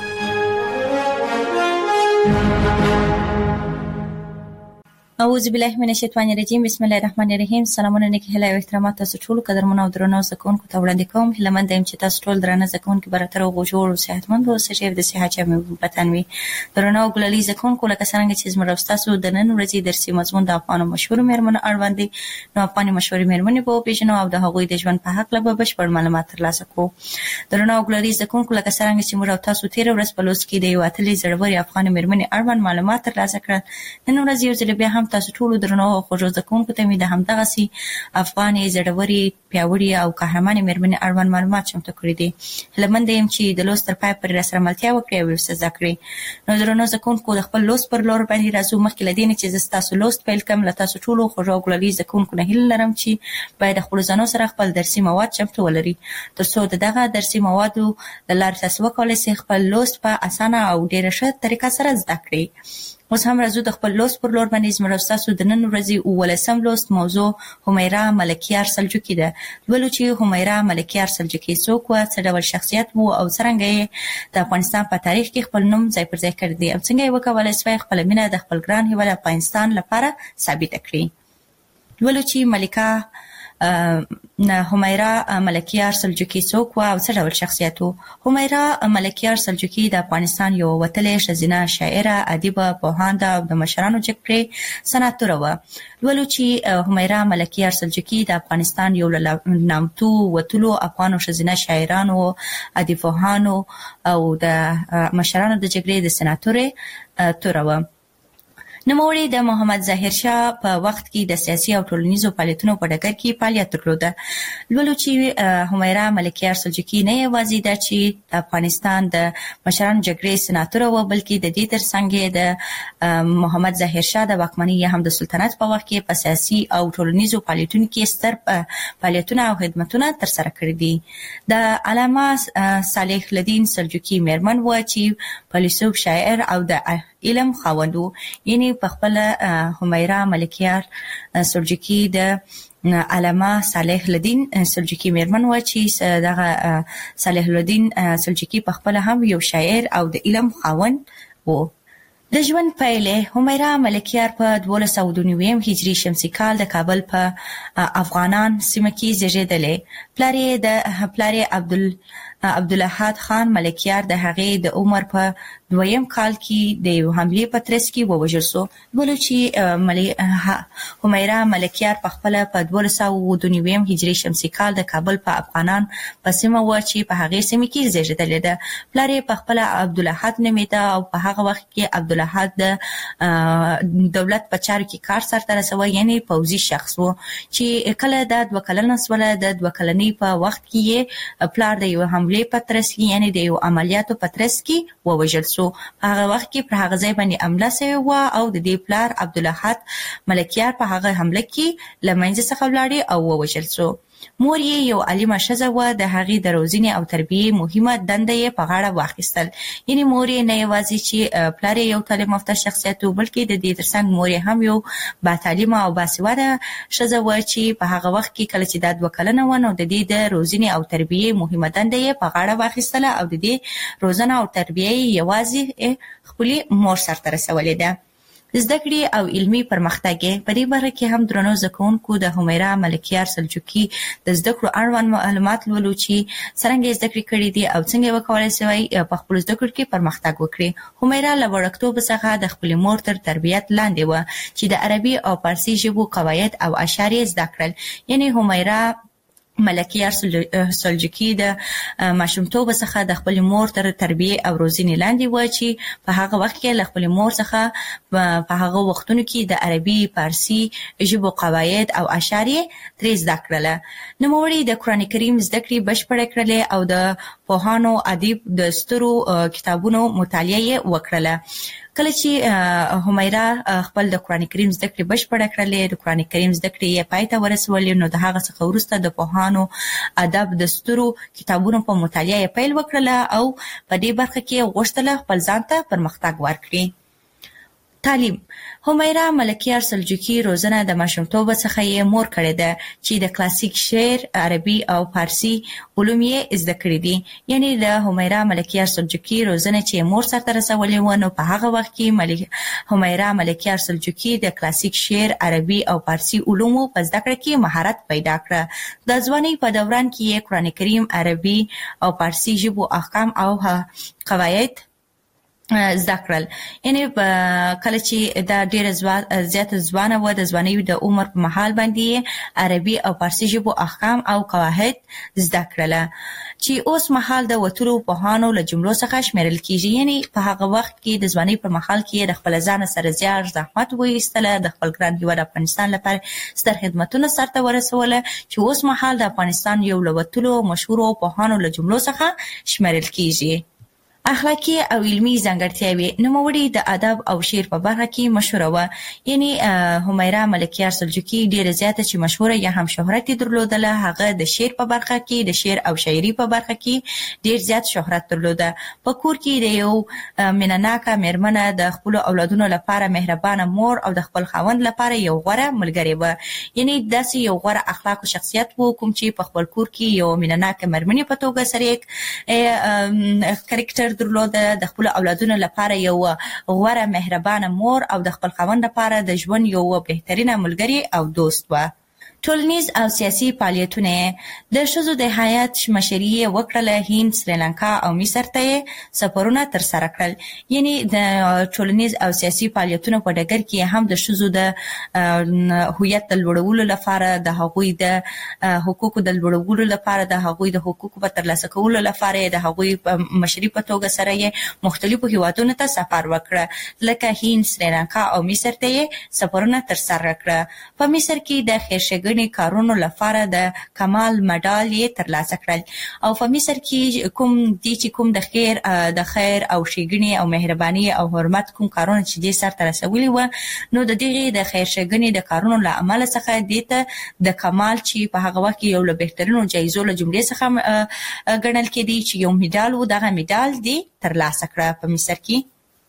اعوذ بالله من الشیطان الرجیم. بسم الله الرحمن الرحیم. سلامونه نیکی هیله او احترامات تاسو ټول قدرمنو او درنو زکونکو ته وړاندې کوم. هیلمند یم چې تاسو ټول درنه زکونکو براتر او جوړ او صحتمند اوسئ. د صحت چا وطن وي. درنو ګلالي زکونکو لکه څنګه چې زموږ تاسو د نن ورځې درسي مضمون د افغان مشهور مېرمنو اړوند دي، نو افغان مشهور مېرمنې په پیژنو او د هغوی د ژوند په حق له بشپړ معلومات ترلاسه کوو. درنو ګلالي زکونکو لکه څنګه چې موږ تاسو تیر ورځ په لوست کې د یو اتلې زړوري افغان مېرمنې اړوند معلومات ترلاسه کړل، نن ورځ یو ځل بیا هم تاسو ټول درنو او خوږو زکونکو ته مې د همدغه سي افغاني زړوري پیاوړي او قهرمانې مېرمنې اړوند معلومات چمتو کړي دي. هیلمند یم چې د لوست تر پای پورې راسره ملتیا وکړئ او ورسره زده کړئ. نو درنو زکونکو د خپل لوست پر لور باندې راځو. مخکې له دې نه چې زه ستاسو لوست پیل کړم، له تاسو ټولو خوږو او ګلالي زکونکو نه هیله لرم چې باید د خپلو ځانو سره خپل درسي مواد چمتو ولري، تر څو د دغه درسي موادو د لارې تاسو وکولی شئ خپل لوست په اسانه او ډېره ښه طریقه سره زده کړئ. اوس هم راځو د خپل لوست پر لور باندې. زموږ ستاسو د نن ورځې اوولسم لوست موضوع همیرا ملکیار سلجوقي ده. لولو چې همیرا ملکیار سلجوقي څوک وه، څه ډول شخصیت و او څرنګه یې د افغانستان په تاریخ کې خپل نوم ځای پر ځای کړی دی، او څنګه یې وکولی شوی خپله مینه د خپل ګران هېواد افغانستان لپاره ثابته کړي. لولو چې ملکه همیرا ملکیار سلجوقي څوک وه او څه ډول شخصیت و. همیرا ملکیار سلجوقي د افغانستان یو وتلې ښځینه شاعره، ادیبه، پوهانده او د مشرانو جګپرې سناتوره وه. لولو چې همیرا ملکیار سلجوقي د افغانستان یو له نامتو وتلو افغانو ښځینه شاعرانو، ادیبپوهانو او د مشرانو د جګړې د سناتورې توره وه. نوموړي د محمد ظاهر شاه په وخت کې د سیاسي او ټولنیزو فعالیتونو په ډګر کې فعالیت درلوده. لولو چې همیرا ملکیار سلجوقي نه یوازې ده چې د افغانستان د مشرانو جګړې سناتوره وه، بلکې د دې ترڅنګ د محمد ظاهر شاه د واکمنۍ یا هم د سلطنت په وخت کې په سیاسي او ټولنیزو فعالیتونو کې ستر فعالیتونه او خدمتونه ترسره کړي دي. د علامه صالح الدین سلجوقي مېرمن وه چې فیلسوف، شاعر او د علم خاوند و. یعنی په خپله همیرا ملکیار سلجوقي د علامه صالح الدین سلجوقي مېرمن وه چې دغه صالح الدین سلجوقي په خپله هم یو شاعر او د علم خاوند و. د ژوند پیلې همیرا ملکیار په دولس سوه دوه نوي هجري شمسي کال د کابل په افغانان سیمه کې زیږېدلی. پلار یې د پلار یې عبدال عبدالاحد خان ملکیار د هغې د عمر په دویم کال کې د یو حملې په ترڅ کې ووژل سو. لولو چې همیرا ملکیار په خپله په دولس سوه دوه نوي هجري شمسي کال د کابل په افغانان په سیمه وه چې په هغې سیمې کې زیږېدلې ده. پلار یې په خپله عبدالاحد نومېده او په هغه وخت کې عبدالاحد د دولت په چارو کې کار سرته رسوه، یعنی پوځي شخص و چې کله دا دوه کلنه شوله. د دوه کلنۍ په وخت کې یې پلار د یو حملې حمله په ترڅ کې یعنی د یو عملیاتو په ترڅ کې ووژل شو. هغه وخت کې پر هغه ځای باندې حمله شوې و او د دې پلار عبدالاحد ملکیار په هغه حمله کې له منځه څخه ولاړ او ووژل شو. مور یې یو عالمه ښځه وه، د هغې د روزنې او تربیې مهمه دنده یې په غاړه واخیستل. یعنې مور یې نه یوازې چې پلار یې یو تعلیم یافته شخصیت و، بلکې د دې ترڅنګ مور یې هم یو با تعلیمه او باسواده ښځه وه چې په هغه وخت کې کله چې دا دوه کلنه وه نو د دې د روزنې او تربیې مهمه دنده یې په غاړه واخیستله او د دې روزنه او تربیه یې یوازې خپلې مور سرته رسولې ده. زده کړې او علمي پرمختګ په دې باره کې هم درنو زده کوونکو د همیرا ملکیار سلجوقي د زده کړو اړوند معلومات لولو چې څرنګه زده کړې کړې دي او څنګه وکولای شي په خپل زده کړو کې پرمختګ وکړي. همیرا له وړکتوب څخه د خپل مور تر تربیت لاندې و چې د عربي او فارسي ژبو قواعد او اشعار زده کړل. یعنی همیرا ملکیار سلجوقي د ماشومتوب څخه د خپل مور تر تربیه او روزنې لاندې و چې په هغه وخت کې له خپل مور څخه په هغه وختونو کې د عربي فارسي ژبو قواعد او اشعار ترې زده کړل. نوموړي د قرآن کریم زده کړې بشپړه کړلې او د پوهانو ادیب د سترو کتابونو مطالعه وکړله. کله چې همیرا خپل د قرآن کریم زده کړې بشپړه کړلې، د قرآن کریم زده کړې یې پای ته ورسولې، نو د هغه څخه وروسته د پوهانو ادب د سترو کتابونو په مطالعه یې پیل وکړله او په دې برخه کې غوښتله خپل ځان ته پرمختګ ورکړي. تعلیم. همیرا ملکیار سلجوقي روزنه د ماشومتوب څخه یې مور کړې ده چې د کلاسیک شعر، عربي او فارسي علوم یې زده کړي دي. یعنی د همیرا ملکیار سلجوقي روزنه چې مور سرته رسولې و نو په هغه وخت کې ملک همیرا ملکیار سلجوقي د کلاسیک شعر، عربي او فارسي علومو په زده کړه کې مهارت پیدا کړ. د ځوانۍ په دوران کې یې قرآن کریم، عربي او فارسي ژبو احکام او قواعد زده کړل. یعنی کله چې دا ډیره زیاته ځوانه وه، د ځوانۍ د عمر په مهال باندې عربي او فارسي ژبو احکام او قواعد زده کړله چې اوس مهال د وتلو پوهانو له جملو څخه شمیرل کیږي. یعنی په هغه وخت کې د ځوانۍ په مهال کې د خپل ځان سره زیار زحمت وایستله، د خپل ګران هیواد افغانستان لپاره ستر خدمتونه سرته ورسوله چې اوس مهال د افغانستان یو له وتلو مشهورو پوهانو له جملو څخه شمیرل کیږي. اخلاقی او علمی ځانګړتیاوې. نوموړي د ادب او شعر په برخه کې مشهوره وه. یعنی همیرا ملکیار سلجوقي ډیره زیاته چې مشهوره یا هم شهرت درلودله، هغه د شعر په برخه کې د شعر او شاعري په برخه کې ډیر زیات شهرت درلوده. په کور کې د یو مینه‌ناکه میرمنه، د خپل اولادونو لپاره مهربانه مور او د خپل خاوند لپاره یو غوره ملګری وه. یعنی داسې یو غوره اخلاق او شخصیت وو کوم چې په خپل کور کې یو مینه‌ناکه میرمنې په توګه سره کرکټر درلوده، د خپل اولادونو لپاره یو غوره مهربانه مور او د خپل خاوند لپاره د ژوند یو بهترینه ملګری او دوست و. ټولنیز او سیاسي فعالیتونه. د ښځو د حیات مشري یې وکړله. هند، سریلانکا او مصر ته سفرونه ترسره کړل. یعنی د ټولنیز او سیاسي فعالیتونو په ډګر کې هم د ښځو د هویت د لوړولو لپاره، د هغوی د حقوقو د لوړولو لپاره، د هغوی د حقوقو په ترلاسه کولو لپاره د هغوی مشري په توګه سره یې مختلفو هیوادونو ته سفر وکړه، لکه هند، سریلانکا او مصر ته سفرونه ترسره کړه. په مصر کې د خیرښېګڼې کارونو لپاره د کمال مډال یې ترلاسه کړل او په مصر کې کوم دي چې کوم د خیر د خیر او ښېګڼې او مهرباني او حرمت کوم کارونه چې دې سرته رسولي وه، نو د دغې د خیر ښېګڼې د کارونو له امله څخه دې ته د کمال چې په هغه وخت کې یو له بهترینو جایزو له جملې څخه ګڼل کېدی چې یو میډال و، دغه میډال دې ترلاسه کړه په مصر کې.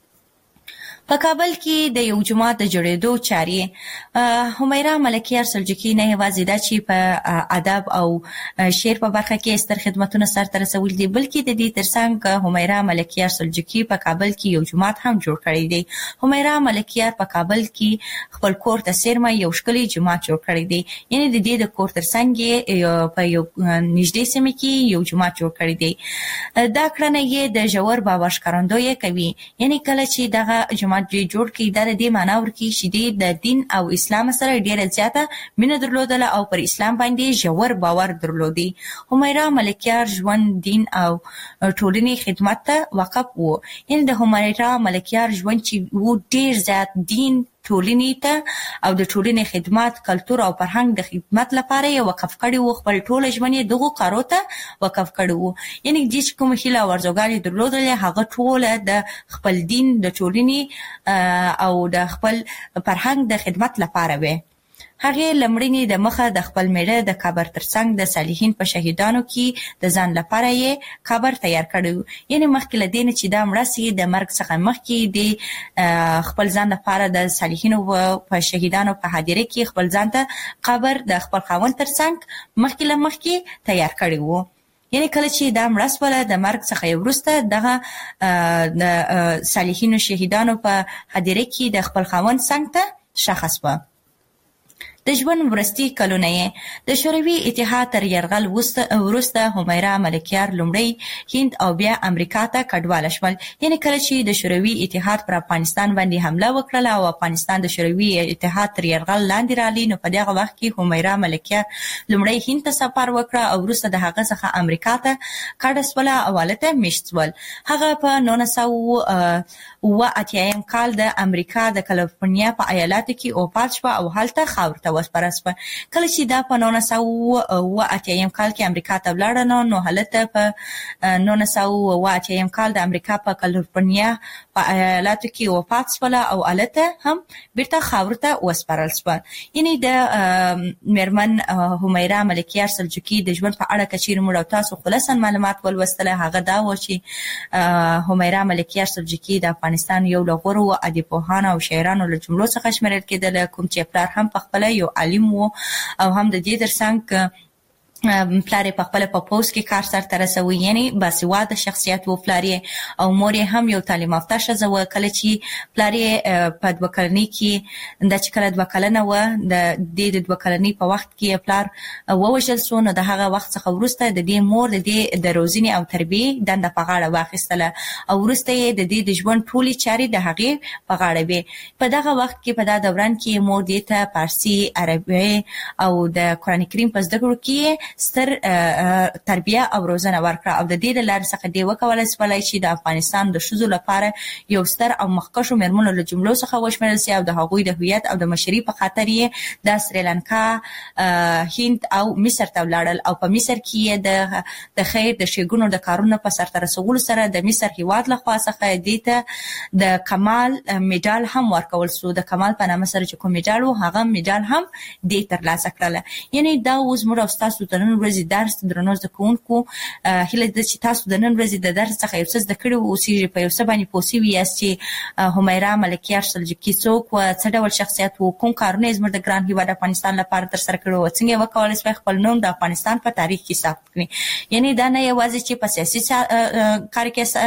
په کابل کې د یو جومات د جوړېدو چارې. همیرا ملکیار سلجوقي نه یوازې دا چې په ادب او شعر په برخه کې ستر خدمتونه سرته رسولي دي، بلکې د دې ترڅنګ همیرا ملکیار سلجوقي په کابل کې یو جومات هم جوړ کړی دی. همیرا ملکیار په کابل کې خپل کور ته څیرمه یو ښکلی جومات جوړ کړی دی. یعنی د دې د کور ترڅنګ یې په یو نږدې سیمه کې یو جومات جوړ کړی دی. دا کړنه یې د ژور باور ښکارندویي کوي. یعنی کله چې دغه جومات جوړ کړي دا د دې معنا ورکوي چې د دین او اسلام سره ډیره زیاته مینه درلودله او پر اسلام باندې ژور باور درلودي. همیرا ملکیار ژوند، دین او ټولنې خدمت ته وقف و. یعنی د همیرا ملکیار ژوند چې و ډیر زیات دین، ټولنې ته او د ټولنې خدمات، کلتور او فرهنګ د خدمت لپاره یې وقف کړی و. خپل ټول ژوند یې دغو کارو ته وقف کړی و. یعنې دې چې کومه هیله او ارزوګانې درلودلې هغه ټوله د خپل دین، د ټولنې او د خپل فرهنګ د خدمت لپاره وي. هغې لمړنې د مخه د خپل میړه د قبر ترڅنګ د صالحین په شهیدانو کې د ځان لپاره یې قبر تیار کړی و. یعنې مخکې له دې نه چې دا مړه سي، د مرګ څخه مخکې د خپل ځان لپاره د صالحینو په شهیدانو په حاضرۍ کې خپل ځان ته قبر د خپل خاوند ترڅنګ مخکې له مخکې تیار کړی و. یعنې کله چې دا مړه سوله د مرګ څخه یې وروسته دغه د صالحینو شهیدانو په حاضرۍ کې د خپل خاوند څنګ ته ښخه سوه. د ژوند وروستي کلونه یې د شوروي اتحاد تر یرغل وروسته همیرا ملکیار لومړی هند او بیا امریکا ته کډواله شول. یعنې کله چې د شوروي اتحاد پر افغانستان باندې حمله وکړله او افغانستان د شوروي اتحاد تر یرغل لاندې رالی، نو په دغه وخت کې همیرا ملکیار لومړی هند ته سفر وکړه او وروسته د هغه څخه امریکا ته کډه سوله او هلته میشت سول. هغه په نولس سوه اووه اتیایم کال د امریکا د کالیفورنیا په ایالاتو کې وفات شوه او هلته خاورو ته وسپاره سوه. کله چې دا په نولس سوه اووه اتیایم کال کې امریکا ته ولاړه، نو هلته په نولس سوه اووه اتیایم کال د امریکا په کالیفورنیا په ایالاتو کې وفات سوله او هلته هم بیرته خاورو ته وسپارل سوه. یعنې د میرمن همیرا ملکیار سلجوقي د ژوند په اړه که چیرې موږ او تاسو خلاصا معلومات ولوستله، هغه دا و چې همیرا ملکیار سلجوقي د افغانستان یو له غوره ادیبپوهانو او شاعرانو له جملو څخه شمیرل کېدله، کوم چې پلار هم پخپله یو عالم و او هم د دې ترڅنګ پلار یې پخپله په پوځ کې کار سرته رسوي. یعنې باسواده شخصیت و پلار یې، او مور یې هم یو تعلیم یافته ښځه وه. کله چې پلار یې په دوه کلنۍ کې دا چې کله دوه کلنه وه، د دې د دوه کلنۍ په وخت کې پلار ووژل سو، نو د هغه وخت څخه وروسته د دې مور د دې د روزنې او تربیې دنده په غاړه واخیستله او وروسته یې د دې د ژوند ټولې چارې د هغې په غاړه وې. په دغه وخت کې په دا دوران کې مور دې ته فارسي، عربي او د قرآن کریم په زده کړو کې ستر تربیه او روزنه ورکړه او د دې د لارې څخه دې وکولای سولی چې د افغانستان د ښځو لپاره یو ستر او مخکښو میرمنو له جملو څخه وشمېرل سي او د هغوی د هویت او د مشري په خاطر یې د سریلانکا، هند او مصر ته ولاړل او په مصر کې یې د د خیر د ښېګڼو د کارونو په سرته رسولو سره د مصر هیواد لخوا څخه دې ته د کمال میډال هم ورکول سو. د کمال په نامه سره چې کوم میډال و، هغه میډال هم دې ترلاسه کړله. یعنې دا اوس موږ او ستاسو د نن ورځې درس درنو زده کوونکو هیله ده چې تاسو د نن ورځې د درس څخه یو څه زده کړي واوسئ، په یو څه باندې پوه سوي یاست چې همیرا ملکیار سلجوقي څوک وه، څه ډول شخصیت و، کوم کارونه یې زموږ د ګران هیواد افغانستان لپاره ترسره کړي وو، څنګه یې وکولی سوی خپل نوم د افغانستان په تاریخ کې ثبت کړي. یعنې دا نه یوازې چې په سیاسي کار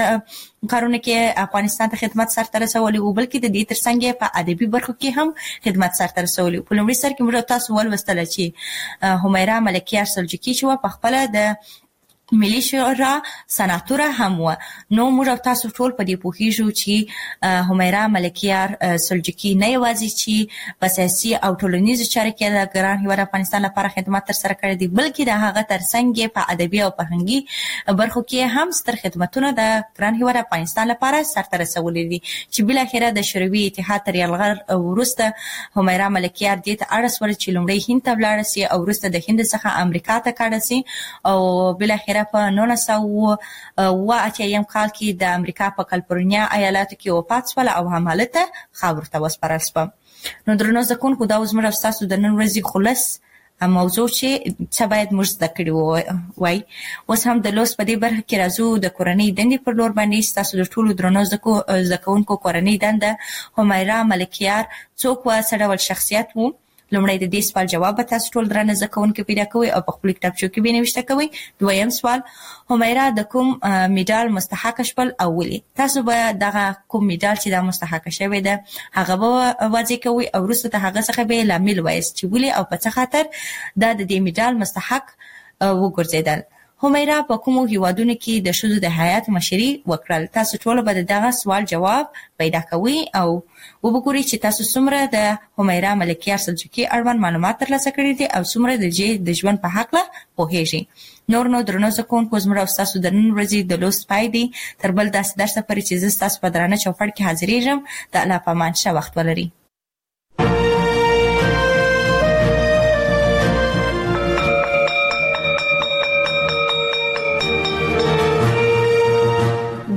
کې کارونه کې افغانستان ته خدمت سرته رسولی و، بلکې د دې ترڅنګ یې په ادبي برخو کې هم خدمت سرته رسولی و. په لومړي سر کې موږ تاسو ولوستله چې همیرا ملکیار سلجوقي چې وه پخپله د ملي شورا سناتوره هم وه. نو موږ او تاسو ټول په دې پوهیږو چې همیرا ملکیار سلجوقي نه یوازې چې په سیاسي او ټولنیزو چارو کې د ګران هیواد افغانستان لپاره خدمت ترسره کړی دی، بلکې د هغه ترڅنګ یې په ادبي او فرهنګي برخو کې هم ستر خدمتونه د ګران هیواد افغانستان لپاره سرته رسولي دي، چې بالاخره د شوروي اتحاد تر یرغل وروسته همیرا ملکیار دې ته اړ سوله چې لومړی هند ته ولاړه سي او وروسته د هند څخه امریکا ته کډه سي او بالاخره په نولس سوه اووه اتیایم کال کې د امریکا په کالیفورنیا ایالاتو کې وفات سوله او هم هلته خاورو ته وسپارل سوه. نو درنو زده کوونکو دا اوس موږ ستاسو د نن ورځې خلص موضوع چې څه باید موږ زده کړي وای. اوس هم د لوست په دې برخه کې راځو د کورنۍ دندې پر لور باندې. ستاسو د ټولو درنو زده کوونکو کورنۍ دنده همیرا ملکیار څوک وه، څه ډول شخصیت و؟ لومړی د دې سوال جواب به تاسو ټول درنه زده کوونکي پیدا کوئ او په خپلو کتابچو کې به یې نوشته کوئ. دویم سوال، همیرا د کوم میډال مستحقه شول او ولې؟ تاسو به دغه کوم میډال چې دا مستحقه شوی ده هغه به واضح کوئ او وروسته د هغه څخه به یې لامل وایاست چې ولې او په څه خاطر دا د دې میډال مستحق وګرځېدل. همیرا په کومو هیوادونو کې د ښځو د حیات مشري وکړل؟ تاسو ټول به د دغه سوال جواب پیدا کوئ او وګورئ چې تاسو څومره د همیرا ملکیار سلجوقي اړوند معلومات ترلاسه کړي دي او څومره د دې د ژوند په هکله پوهیږئ. نور نو درنو زده کوونکو، زموږ او ستاسو د نن ورځې د لوست پای دی. تر بل داسې درسه پورې چې زه ستاسو په درانه چوپړ کې حاضرېږم. د الله په امان ښه وخت ولرئ.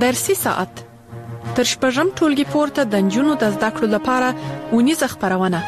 درسي ساعت تر شپږم ټولګي پورته د نجونو د زده کړو لپاره ونیزه خپرونه.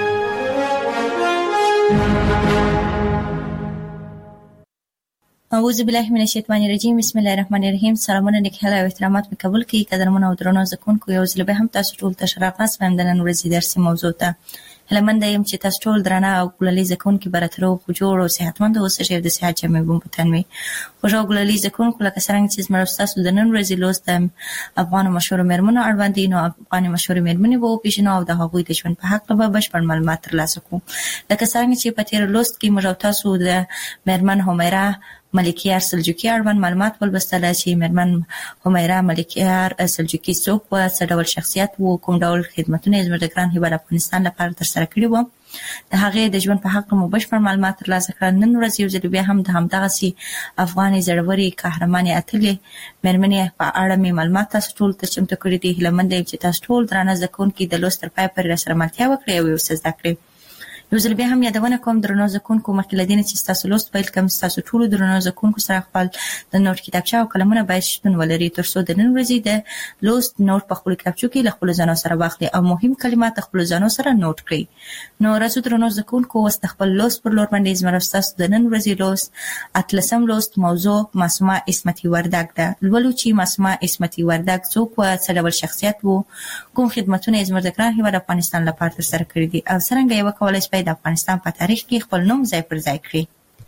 اعوذ بالله من الشیطان الرجیم. بسم الله الرحمن الرحیم. سلامونه نیکهله او احترامات مې قبول کړئ. قدرمن او درنو زکونکو، یو ځل به هم تاسو ټول ته شراغاس وایم د نن ورځې درسي موضوع ته. هلمنده یم چې تاسو ټول درنه او ګلالي زکونکو براترو جوړ او صحتمند اوسئ. د صحت جامې بوم پتنوي خوشو ګلالي زکونکو لکه څنګه چې زموږ تاسو د نن ورځې لوست افغان مشهور مېرمنو اړوند دي، نو افغان مشهور مېرمنې وو پیژنو او د هغوی د ژوند په حق به بشپړ معلومات ترلاسه کوو. لکه څنګه چې په تیر لوست کې موږ تاسو د مېرمن همیرا ملکیار سلجوقي اړوند معلومات ولوستل چې مېرمن همیرا ملکیار سلجوقي څوک و، څه ډول شخصیت وو، کوم ډول خدمتونه یې زموږ د ګران هیواد افغانستان لپاره ترسره کړي وو. د هغې د ژوند په حق مو بشپړ معلومات ترلاسه کړل. نن ورځ یو ځل بیا هم د همدغسې افغانې زړورې قهرمانې اتلې مېرمنې په اړه مې معلومات تاسو ټول ته چمتو کړي دي. هیله مند یم چې تاسو ټول درانه زده کوونکي د لوست تر پایه پورې راسره ملتیا وکړئ او یو څه زده کړئ. یو ځل بیا هم یادونه کوم درنو زکونکو، مخکې له دې نه چې ستاسو لوست پیل کړم، ستاسو ټولو درنو زکونکو سره خپل د نوټ کتابچه او قلمونه باید شتون ولري تر څو د نن ورځې د لوست نوټ په خپلو کتابچو کې له خپلو ځانو سره واخلئ او مهم کلمات خپلو ځانو سره نوټ کړئ. نو راځو درنو زکونکو، اوس د خپل لوست پر لور باندې زموږ ستاسو د نن ورځې لوست اتلسم لوست موضوع معصومه عصمتي وردګ ده. لولو چې معصومه عصمتي وردګ څوک و، څه ډول شخصیت وو، کوم خدمتونه یې زموږ د ګران هیواد افغانستان لپاره ترسره کړي دي او څرنګه یې وکولای شي د افغانستان په تاریخ کې خپل نوم ځای پر ځای کړي.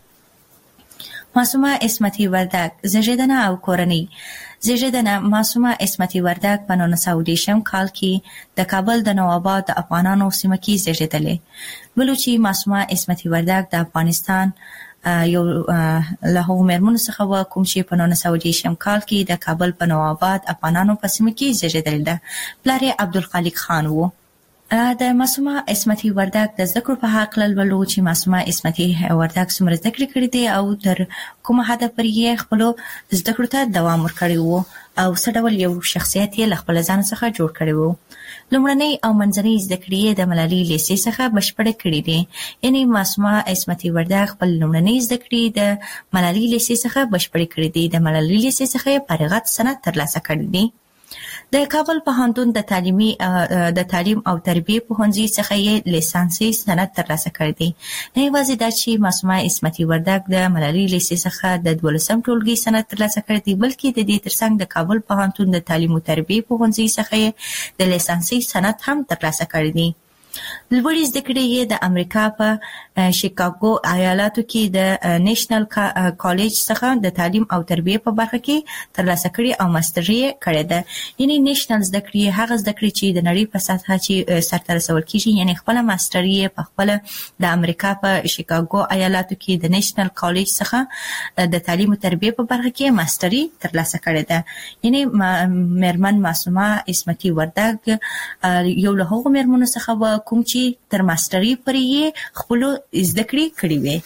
معصومه عصمتي وردګ زیږیدنه او کورنۍ. زیږیدنه معصومه عصمتي وردګ په نولس سوه دېرشم کال کې د کابل د نوآباد د افغانانو سیمه کې زیږیدلې. ولو چې معصومه عصمتي وردګ د افغانستان یو له هغو مېرمنو څخه و کوم چې په نولس سوه دېرشم کال کې د کابل په نوآباد افغانانو په سیمه کې زیږیدلې ده. پلار یې عبدالخالق خان و. د معصومه عصمتي وردګ د زده کړو په هکله لولو چې معصومه عصمتي وردګ څومره زده کړې کړې دي او تر کومه حده پورې یې خپلو زده کړو ته دوام ورکړی و او څه ډول یو شخصیت یې له خپل ځان څخه جوړ کړی و. لومړنۍ او منځنۍ زده کړې یې د ملالۍ لیسې څخه بشپړې کړې دي. یعنې معصومه عصمتي وردګ خپل لومړنۍ زده کړې د ملالۍ لیسې څخه بشپړې کړې دي. د ملالۍ لیسې څخه یې فارغت سند ترلاسه کړی دی. د کابل پوهنتون د تعلیمي د تعلیم او تربیه پوهنځي څخه یې لیسانسي سند ترلاسه کړی دی. نه یوازې دا چې معصومه عصمتي وردګ د ملالۍ لیسې څخه د دولسم ټولګي سند ترلاسه کړی دی، بلکې د دې ترڅنګ د کابل پوهنتون د تعلیم او تربیه پوهنځي څخه یې د لیسانسي سند هم ترلاسه کړی دی. لوړې زده کړې یې د امریکا په شیکاګو ایالاتو کې د نیشنل کالج څخه د تعلیم او تربیه په برخه کې ترلاسه کړې او ماستري یې کړې ده. یعنې نیشنل زده کړې هغه زده کړې چې د نړۍ په سطحه چې سرته رسول کېږي، یعنې خپله ماستري یې په خپله د امریکا په شیکاګو ایالاتو کې د نیشنل کالج څخه د تعلیم او تربیه په برخه کې ماستري ترلاسه کړې ده. یعنې مېرمن معصومه عصمتي وردګ یو له هغو مېرمنو څخه و کوم چې تر ماستري پورې یې خپلو زده کړې کړې وې.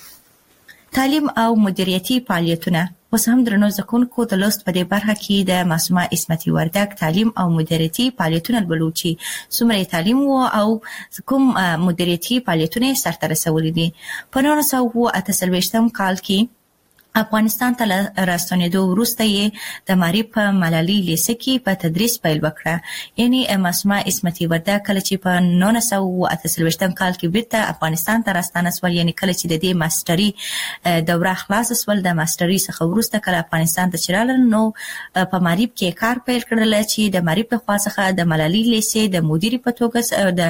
تعلیم او مدیریتي فعالیتونه. اوس هم درنو زده کوونکو د لوست په دې برخه کې د معصومه عصمتي وردګ تعلیم او مدیریتي فعالیتونه لولو چې څومره تعلیم و او کوم مدیریتي فعالیتونه یې سرته رسولي دي. په نولس سوه اته څلوېښتم کال کې افغانستان ته راستنېدو وروسته یې د معارف په ملالۍ لیسه کې په تدریس پیل وکړه. یعنې معصومه عصمتي وردګ کله چې په نولس سوه اته څلوېښتم کال کې بیرته افغانستان ته راستانه سول، یعنې کله چې د دې ماستري دوره خلاصه سول، د ماستري څخه وروسته کله افغانستان ته چې راغلل نو په معارف کې کار پیل کړل چې د معارف لخوا څخه د ملالۍ لیسې د مدیرې په توګه د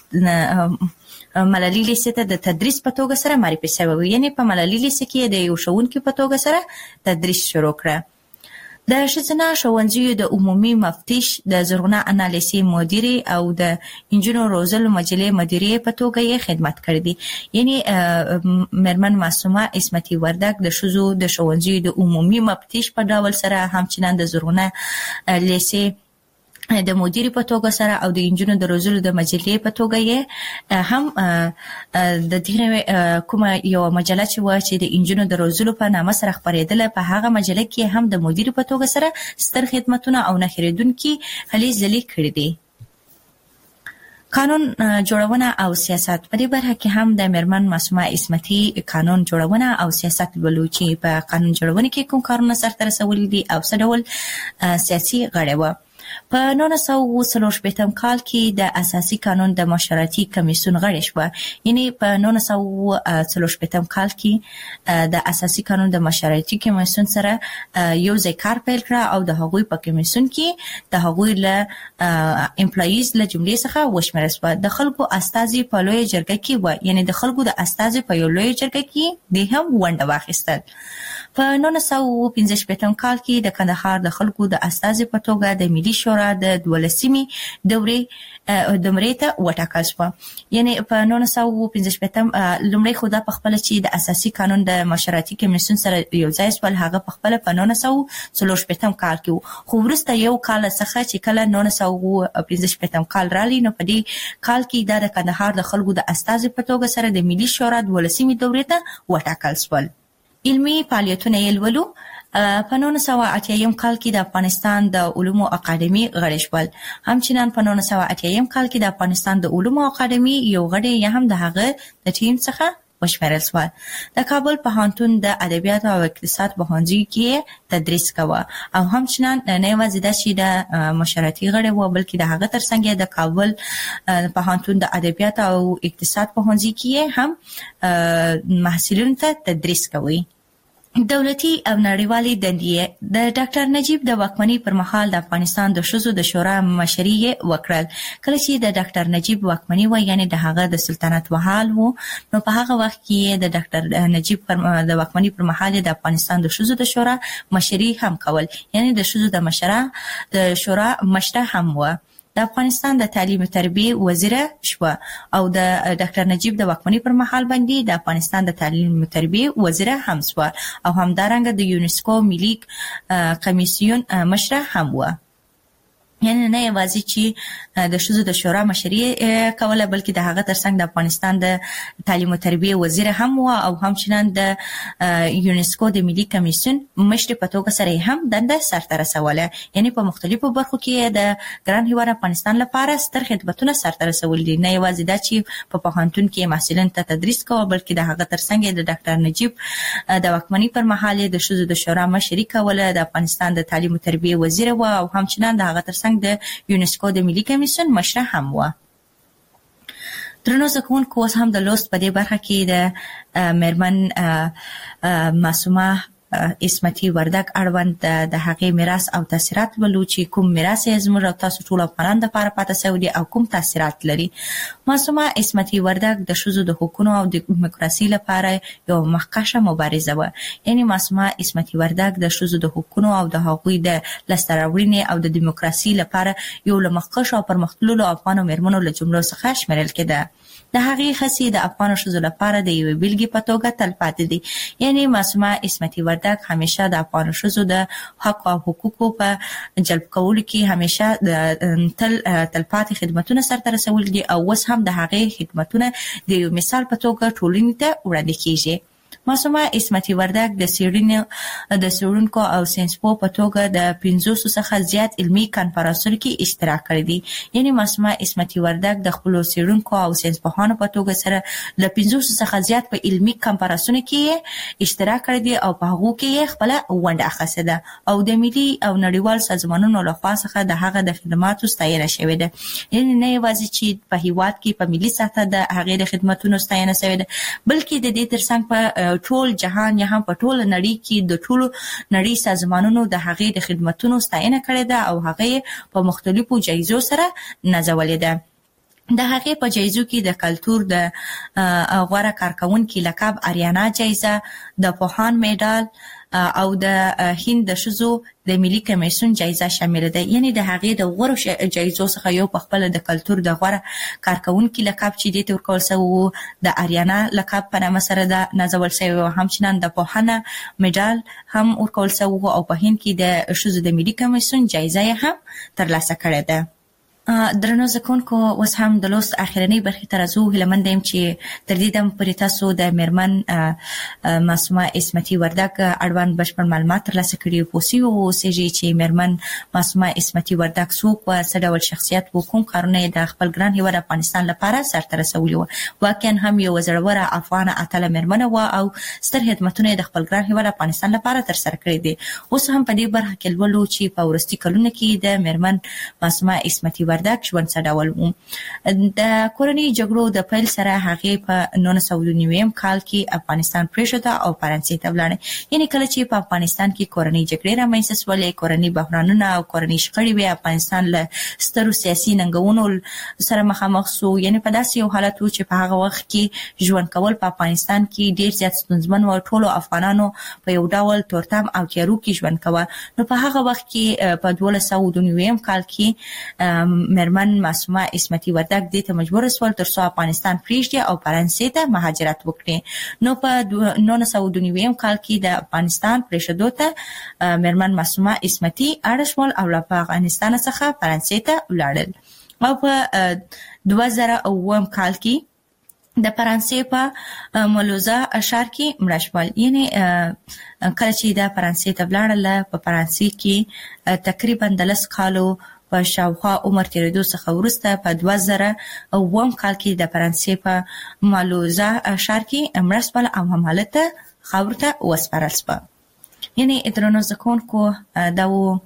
ملالۍ لیسې ته د تدریس په توګه سره معرفي شوی و. یعنې په ملالۍ لیسې کې د یو ښوونکي په توګه سره تدریس شروع کړه. د ښځینه ښوونځیو د عمومي مفتش، د زرغونه انا لیسې مدیرې او د انجونو روزلو مجلې مدیرې په توګه یې خدمت کړی دی. یعنې مېرمن معصومه عصمتي وردګ د ښځو د ښوونځیو د عمومي مفتش په ډول سره همچنان د زرغونه لیسې د مدیر په توګه سره او د انجونو د روزلو د مجلې په توګه یې هم د دې کومه یو مجله چې و چې د انجونو د روزلو په نامه سره خپرېدله، په هغه مجله کې هم د مدیر په توګه سره ستر خدمتونه او نه هېرېدونکي هلې ځلې کړې دي. قانون جوړونه او سیاست په دې برخه کې هم د میرمن معصومه عصمتي قانون جوړونه او سیاست ولولو چې په قانون جوړونه کې کوم کارونه سرته رسولي دي او څه ډول سیاسي غړي و. په نولس سوه څلور شپېتم کال کې د اساسي قانون د مشورتي کمیسیون غړي شو، یعنی په نولس سوه څلور شپېتم کال کې د اساسي قانون د مشورتي کمیسیون سره یو ځای کار پیل کړ او د هغوی په کمیسیون کې د هغوی له امپلایز له جملې څخه وشمېرل شو. د خلکو استازي په لوی جرګه کې و، یعنی د خلکو د استازي په یو لوی جرګه کې د هم ونډه واخیستل. په نولس سوه پنځه شپېتم کال کې د کندهار د خلکو د استازي په توګه د ملي شورا د دولسمې دورې دمرې ته وټاکل شو. یعنی په نولس سوه پنځه شپېتم لومړی خو دا په خپل چې د اساسي قانون د مشورتي کمیسیون سره یو ځای شول، هغه په خپل په نولس سوه څلور شپېتم کال کې، خو وروسته یو کال څخه چې کله نولس سوه پنځه شپېتم کال رالی، نو په دې کال کې دا د کندهار د خلکو د استازي په توګه سره د ملي شورا دولسمې دورې ته وټاکل شول. علمي فعالیتونه یې لولو. په نولس سوه اتیا کال کې د افغانستان د علومو اکاډمي غړي شول. همچنان په نولس سوه اتیا کال کې د افغانستان د علومو اکاډمي یو غړی یا هم د هغه د ټیم څخه وشمېرل شو. د کابل پوهنتون د ادبیات او اقتصاد پوهنځي کې تدریس کاوه او همچنان نه یوازې د شي د مشورتي غړي و، بلکې د هغه ترڅنګ د کابل پوهنتون د ادبیات او اقتصاد پوهنځي کې هم محصلینو ته تدریس کوي. دولتي او نړیوالي دندې. د ډاکټر نجیب د واکمنۍ پر مهال د افغانستان د ښځو د شورا مشري وکړل. کله چې د ډاکټر نجیب واکمنۍ و، یعنی د هغه د سلطنت مهال وو، نو په هغه وخت کې د ډاکټر نجیب پر د واکمنۍ پر مهال د افغانستان د ښځو د شورا مشري هم کول، یعنی د ښځو د مشره د شورا مشره هم و. د افغانستان د تعلیم او تربیه وزیر شو او د ډاکټر نجیب د واکمنۍ پر مهال باندې د افغانستان د تعلیم او تربیه وزیر هم شو او همدارنګه د یونسکو ملي کمیسیون مشره هم و. یعنی نه یوازې چې د ښځو د شورا مشري کوله، بلکې د هغه ترڅنګ د افغانستان د تعلیم او تربیه وزیر هم و او همچنان د یونسکو د ملي کمیسیون مشر په توګه سره هم دنده سرته رسوله. یعنی په مختلفو برخو کې د ګران هیواد افغانستان لپاره ستر خدمتونه سرته رسول دي. نه یوازې دا چې په پوهنتون کې محصلین ته تدریس کوي، بلکې د هغه ترڅنګ د ډاکټر نجیب د واکمنۍ پر مهال د ښځو د شورا مشري کوله، د افغانستان د تعلیم او تربیه وزیر و او همچنان د هغه ترڅنګ د یونسکو د ملي کمیسیون مشره هم و. درنو زکونکو، اوس هم د لوست په دې برخه کې د میرمن معصومه عصمتي وردګ اړوند د هغې میراث او تاثیرات ولو چې کوم میراث یې زموږ او تاسو ټول افغانانو لپاره پاتې شوی دی او کوم تاثیرات لري. معصومه عصمتي وردګ د ښځو د حقوقو او د دیموکراسي لپاره یو مخکښه مبارزه و. یعنی معصومه عصمتي وردګ د ښځو د حقوقو او د هغوی د لاسته راوړنې او د دیموکراسي لپاره یو له مخکښو او پرمختللو افغانو میرمنو له جملو څخه شمیرل کېده. د هغې هڅې د افغانو ښځو لپاره د یوې بیلګې په توګه تل پاتې دي. یعنی معصومه عصمتي وردګ همیشه د افغانو ښځو د حق او حقوقو په جلب کولو کې همیشه د تل تلپاتې خدمتونه سرته رسول دي او اوس هم د هغې خدمتونه د یو مثال په توګه ټولنې ته وړاندې کیږي. معصومه عصمتي وردګ د څېړنې د څېړونکو او ساینسپوه په توګه د پنځوسو څخه زیات علمي کنفرانسونو کې اشتراک کړی دی. یعنی معصومه عصمتي وردګ د خپلو څېړونکو او ساینسپوهانو په توګه سره له پنځوسو څخه زیات په علمي کنفرانسونو کې اشتراک کړی دی او په هغو کې یې خپله ونډه اخیستې ده او د ملي او نړیوال سازمانونو لخوا څخه د هغه د خدماتو ستاینه شوې ده. یعنی نه یوازې چې په هیواد کې په ملي سطحه د هغې د خدمتونو ستاینه شوې ده، بلکې د دې ترڅنګ په ټول جهان یا هم په ټول نړۍ کې د ټولو نړۍ سازمانونو د هغې د خدمتونو ستاینه کړې ده او هغې په مختلفو جایزو سره نازولې ده. د هغې په جایزو کې د کلتور د غوره کارکونکي لقب اریانا جایزه، د پوهان میډال او د هند د ښځو د ملي کمیسیون جایزه شامل ده. یعنی د هغې د غوره جایزو څخه یو په خپل د کلتور د غوره کارکونکي لقب چې دې ته ورکول شوی د اریانا لقب په نامه سره ده نازول شوی او همچنان د پوهنه میډال هم ورکول شوی او په هند کې د ښځو د ملي کمیسیون جایزه هم ترلاسه کړې ده. درنو زکونکو اوس هم د لوست اخرنی برخې ته راځو. هیله مند یم چې تر دې دم پرې تاسو د میرمن معصومه عصمتي وردګ اړوند بشپړ معلومات ترلاسه کړي پوسی او سېږي چې میرمن معصومه عصمتي وردګ څوک و، څه ډول شخصیت و، کوم کارونه د خپل ګران هیواد افغانستان لپاره سرته رسولي و. واقعا هم یو زړوره افغان اتله میرمن و او ستر خدمتونه د خپل ګران هیواد افغانستان لپاره تر سره کړی دي. اوس هم په دې برخه کې ولولو چې په ورستي کلونو کې د میرمن معصومه عصمتي وردګ ژوند څه ډول و. د کورنۍ جګړو د پیل سره هغه په نولس سوه نوي کال کې افغانستان پریښود او فرانسې ته ولاړ. یعنی کله چې په افغانستان کې کورنۍ جګړې رامنځته شولې، کورنۍ بحرانونه او کورنۍ شخړې وې، افغانستان له سترو سیاسي ننګونو سره مخامخ شو. یعنی په داسې یو حالت و چې په هغه وخت کې ژوند کول په افغانستان کې ډیر زیات ستونزمن و. ټولو افغانانو په یو ډول تورتم او تیارو کې ژوند کاوه. نو په هغه وخت کې په دولس سوه نوي کال کې میرمن معصومه عصمتي وردګ دې ته مجبور شول تر څو افغانستان پریږدي او فرانسې ته مهاجرت وکړي. نو په نولس سوه نوي کال کې د افغانستان پریښودو ته میرمن معصومه عصمتي اړ شول او له افغانستان څخه فرانسې ته ولاړل. او په دوه زره اووه کال کې د فرانسې په مولوزه ښار کې مړه شول. یعنی کله چې د فرانسې ته ولاړله، په فرانسې کې تقریبا د لس کالو په شاوخوا عمر تیریدو څخه وروسته په دوه زره اووه کال کې د فرانسې په مولوزه ښار کې مړه شول او همالته خاورو ته وسپارل شول. یعنی درنو زکونکو دا و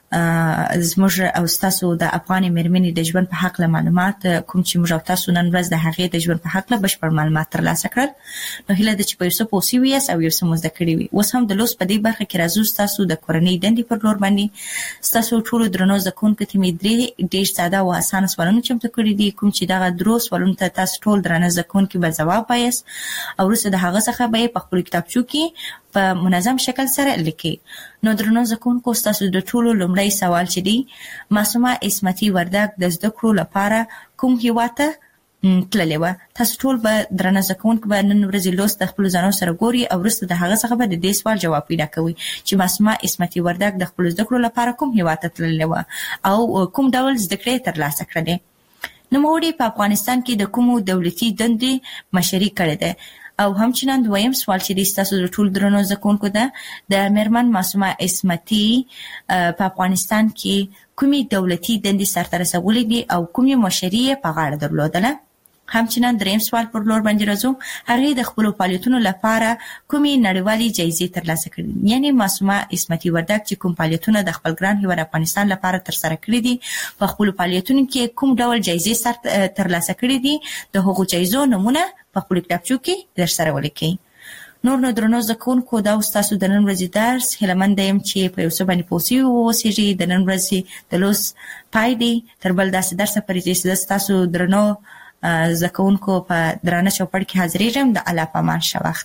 زموږ او تاسو د افغان میرمنې د ژوند په حق له معلومات کوم چې موږ او تاسو نن ورځ د هغې د ژوند په حق له بشپړ معلومات ترلاسه کړل. نو هیله ده چې په یو څه پوه سوي یاست او یو څه مو زده کړي وي. اوس هم د لوست په دې برخه کې راځو ستاسو د کورنۍ دندې پر لور باندې. ستاسو ټولو درنو زده کوونکو ته مې درې ډېر ساده او اسانه سوالونه چمتو کړي دي، کوم چې دغه درو سوالونو ته تاسو ټول درنه زده کوونکي به ځواب وایاست او وروسته د هغه څخه به یې په خپلو کتابچو کې په منظم شکل سره لیکي. نو درنو زده کوونکو ستاسو د ټولو لومړی سوال چې دی، معصومه عصمتي وردګ د زده کړو لپاره کوم هیواد ته تللې وه؟ تاسو ټول به درنه زده کوونکي به نن ورځې لوست د خپلو ځانو سره ګوري او وروسته د هغه څخه به د دې سوال جواب پیدا کوئ چې معصومه عصمتي وردګ د خپلو زده کړو لپاره کوم هیواد ته تللې وه او کوم ډول زده کړې یې ترلاسه کړې. نوموړې په افغانستان کې د کومو دولتي دندې مشري کړې ده؟ او همچنان دویم سوال چې ستاسو د ټول درنو زده کوونکو ده، د میرمن معصومه عصمتي په افغانستان کې کومې دولتي دندې سرته رسولې دي او کومې مشري یې په غاړه درلودله؟ همچنان دریم سوال پر لور باندې راځو، هغې د خپلو فعالیتونو لپاره کومې نړیوالې جایزې ترلاسه کړي؟ یعنی معصومه عصمتي وردګ چې کوم فعالیتونه د خپل ګران هیواد افغانستان لپاره ترسره کړي دي، په خپلو فعالیتونو کې کوم ډول جایزې سر ترلاسه کړي دي، د هغو جایزو نومونه په خپلو کتابچو کې درسره ولیکئ. نور نو درنو زده کوونکو، دا ستاسو د نن ورځې درس. هیله منده یم چې په یو څه باندې پوه سوي واوسېږئ. د نن ورځې د لوست پای دی. تر بل داسې درسه پورې چې زه ستاسو درنو زده کوونکو په درانه چوپړ کې حاضرېږم. د الله په امان ښه وخت.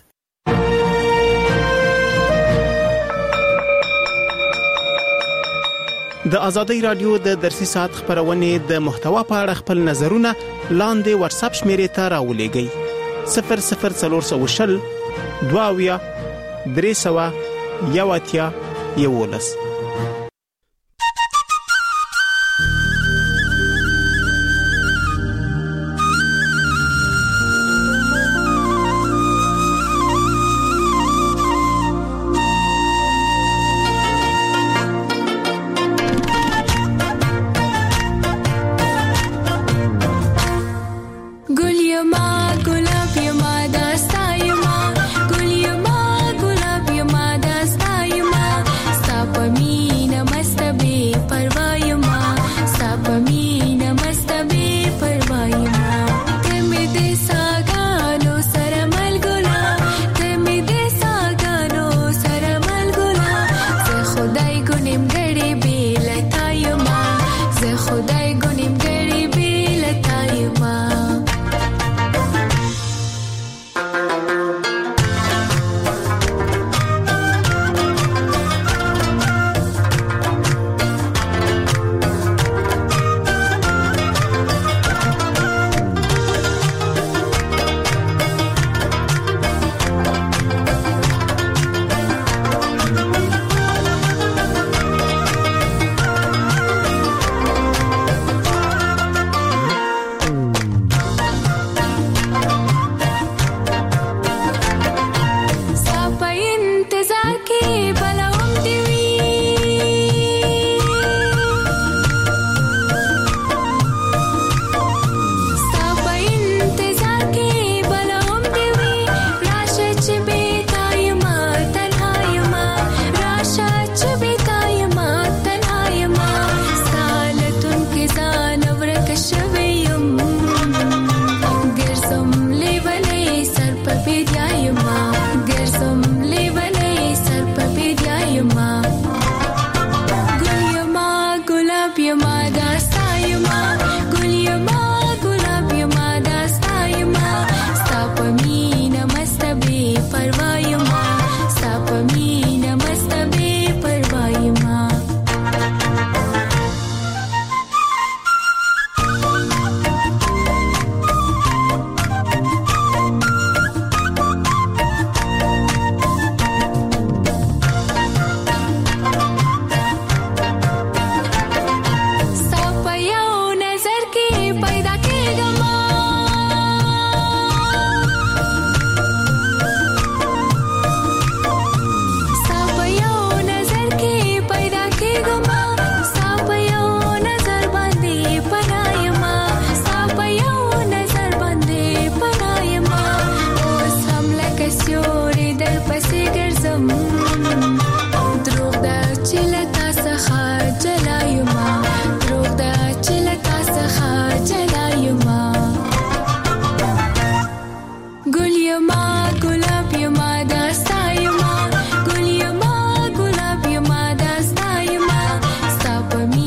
د ازادۍ رادیو د درسي ساعت خبرونې د محتوا په اړه خپل نظرونه لاندې واتساپ شمیرې ته راولېږئ: صفر صفر څلور سوه شل دوه اویا درې سوه یو اتیا یولس. For me یما دا ستا یما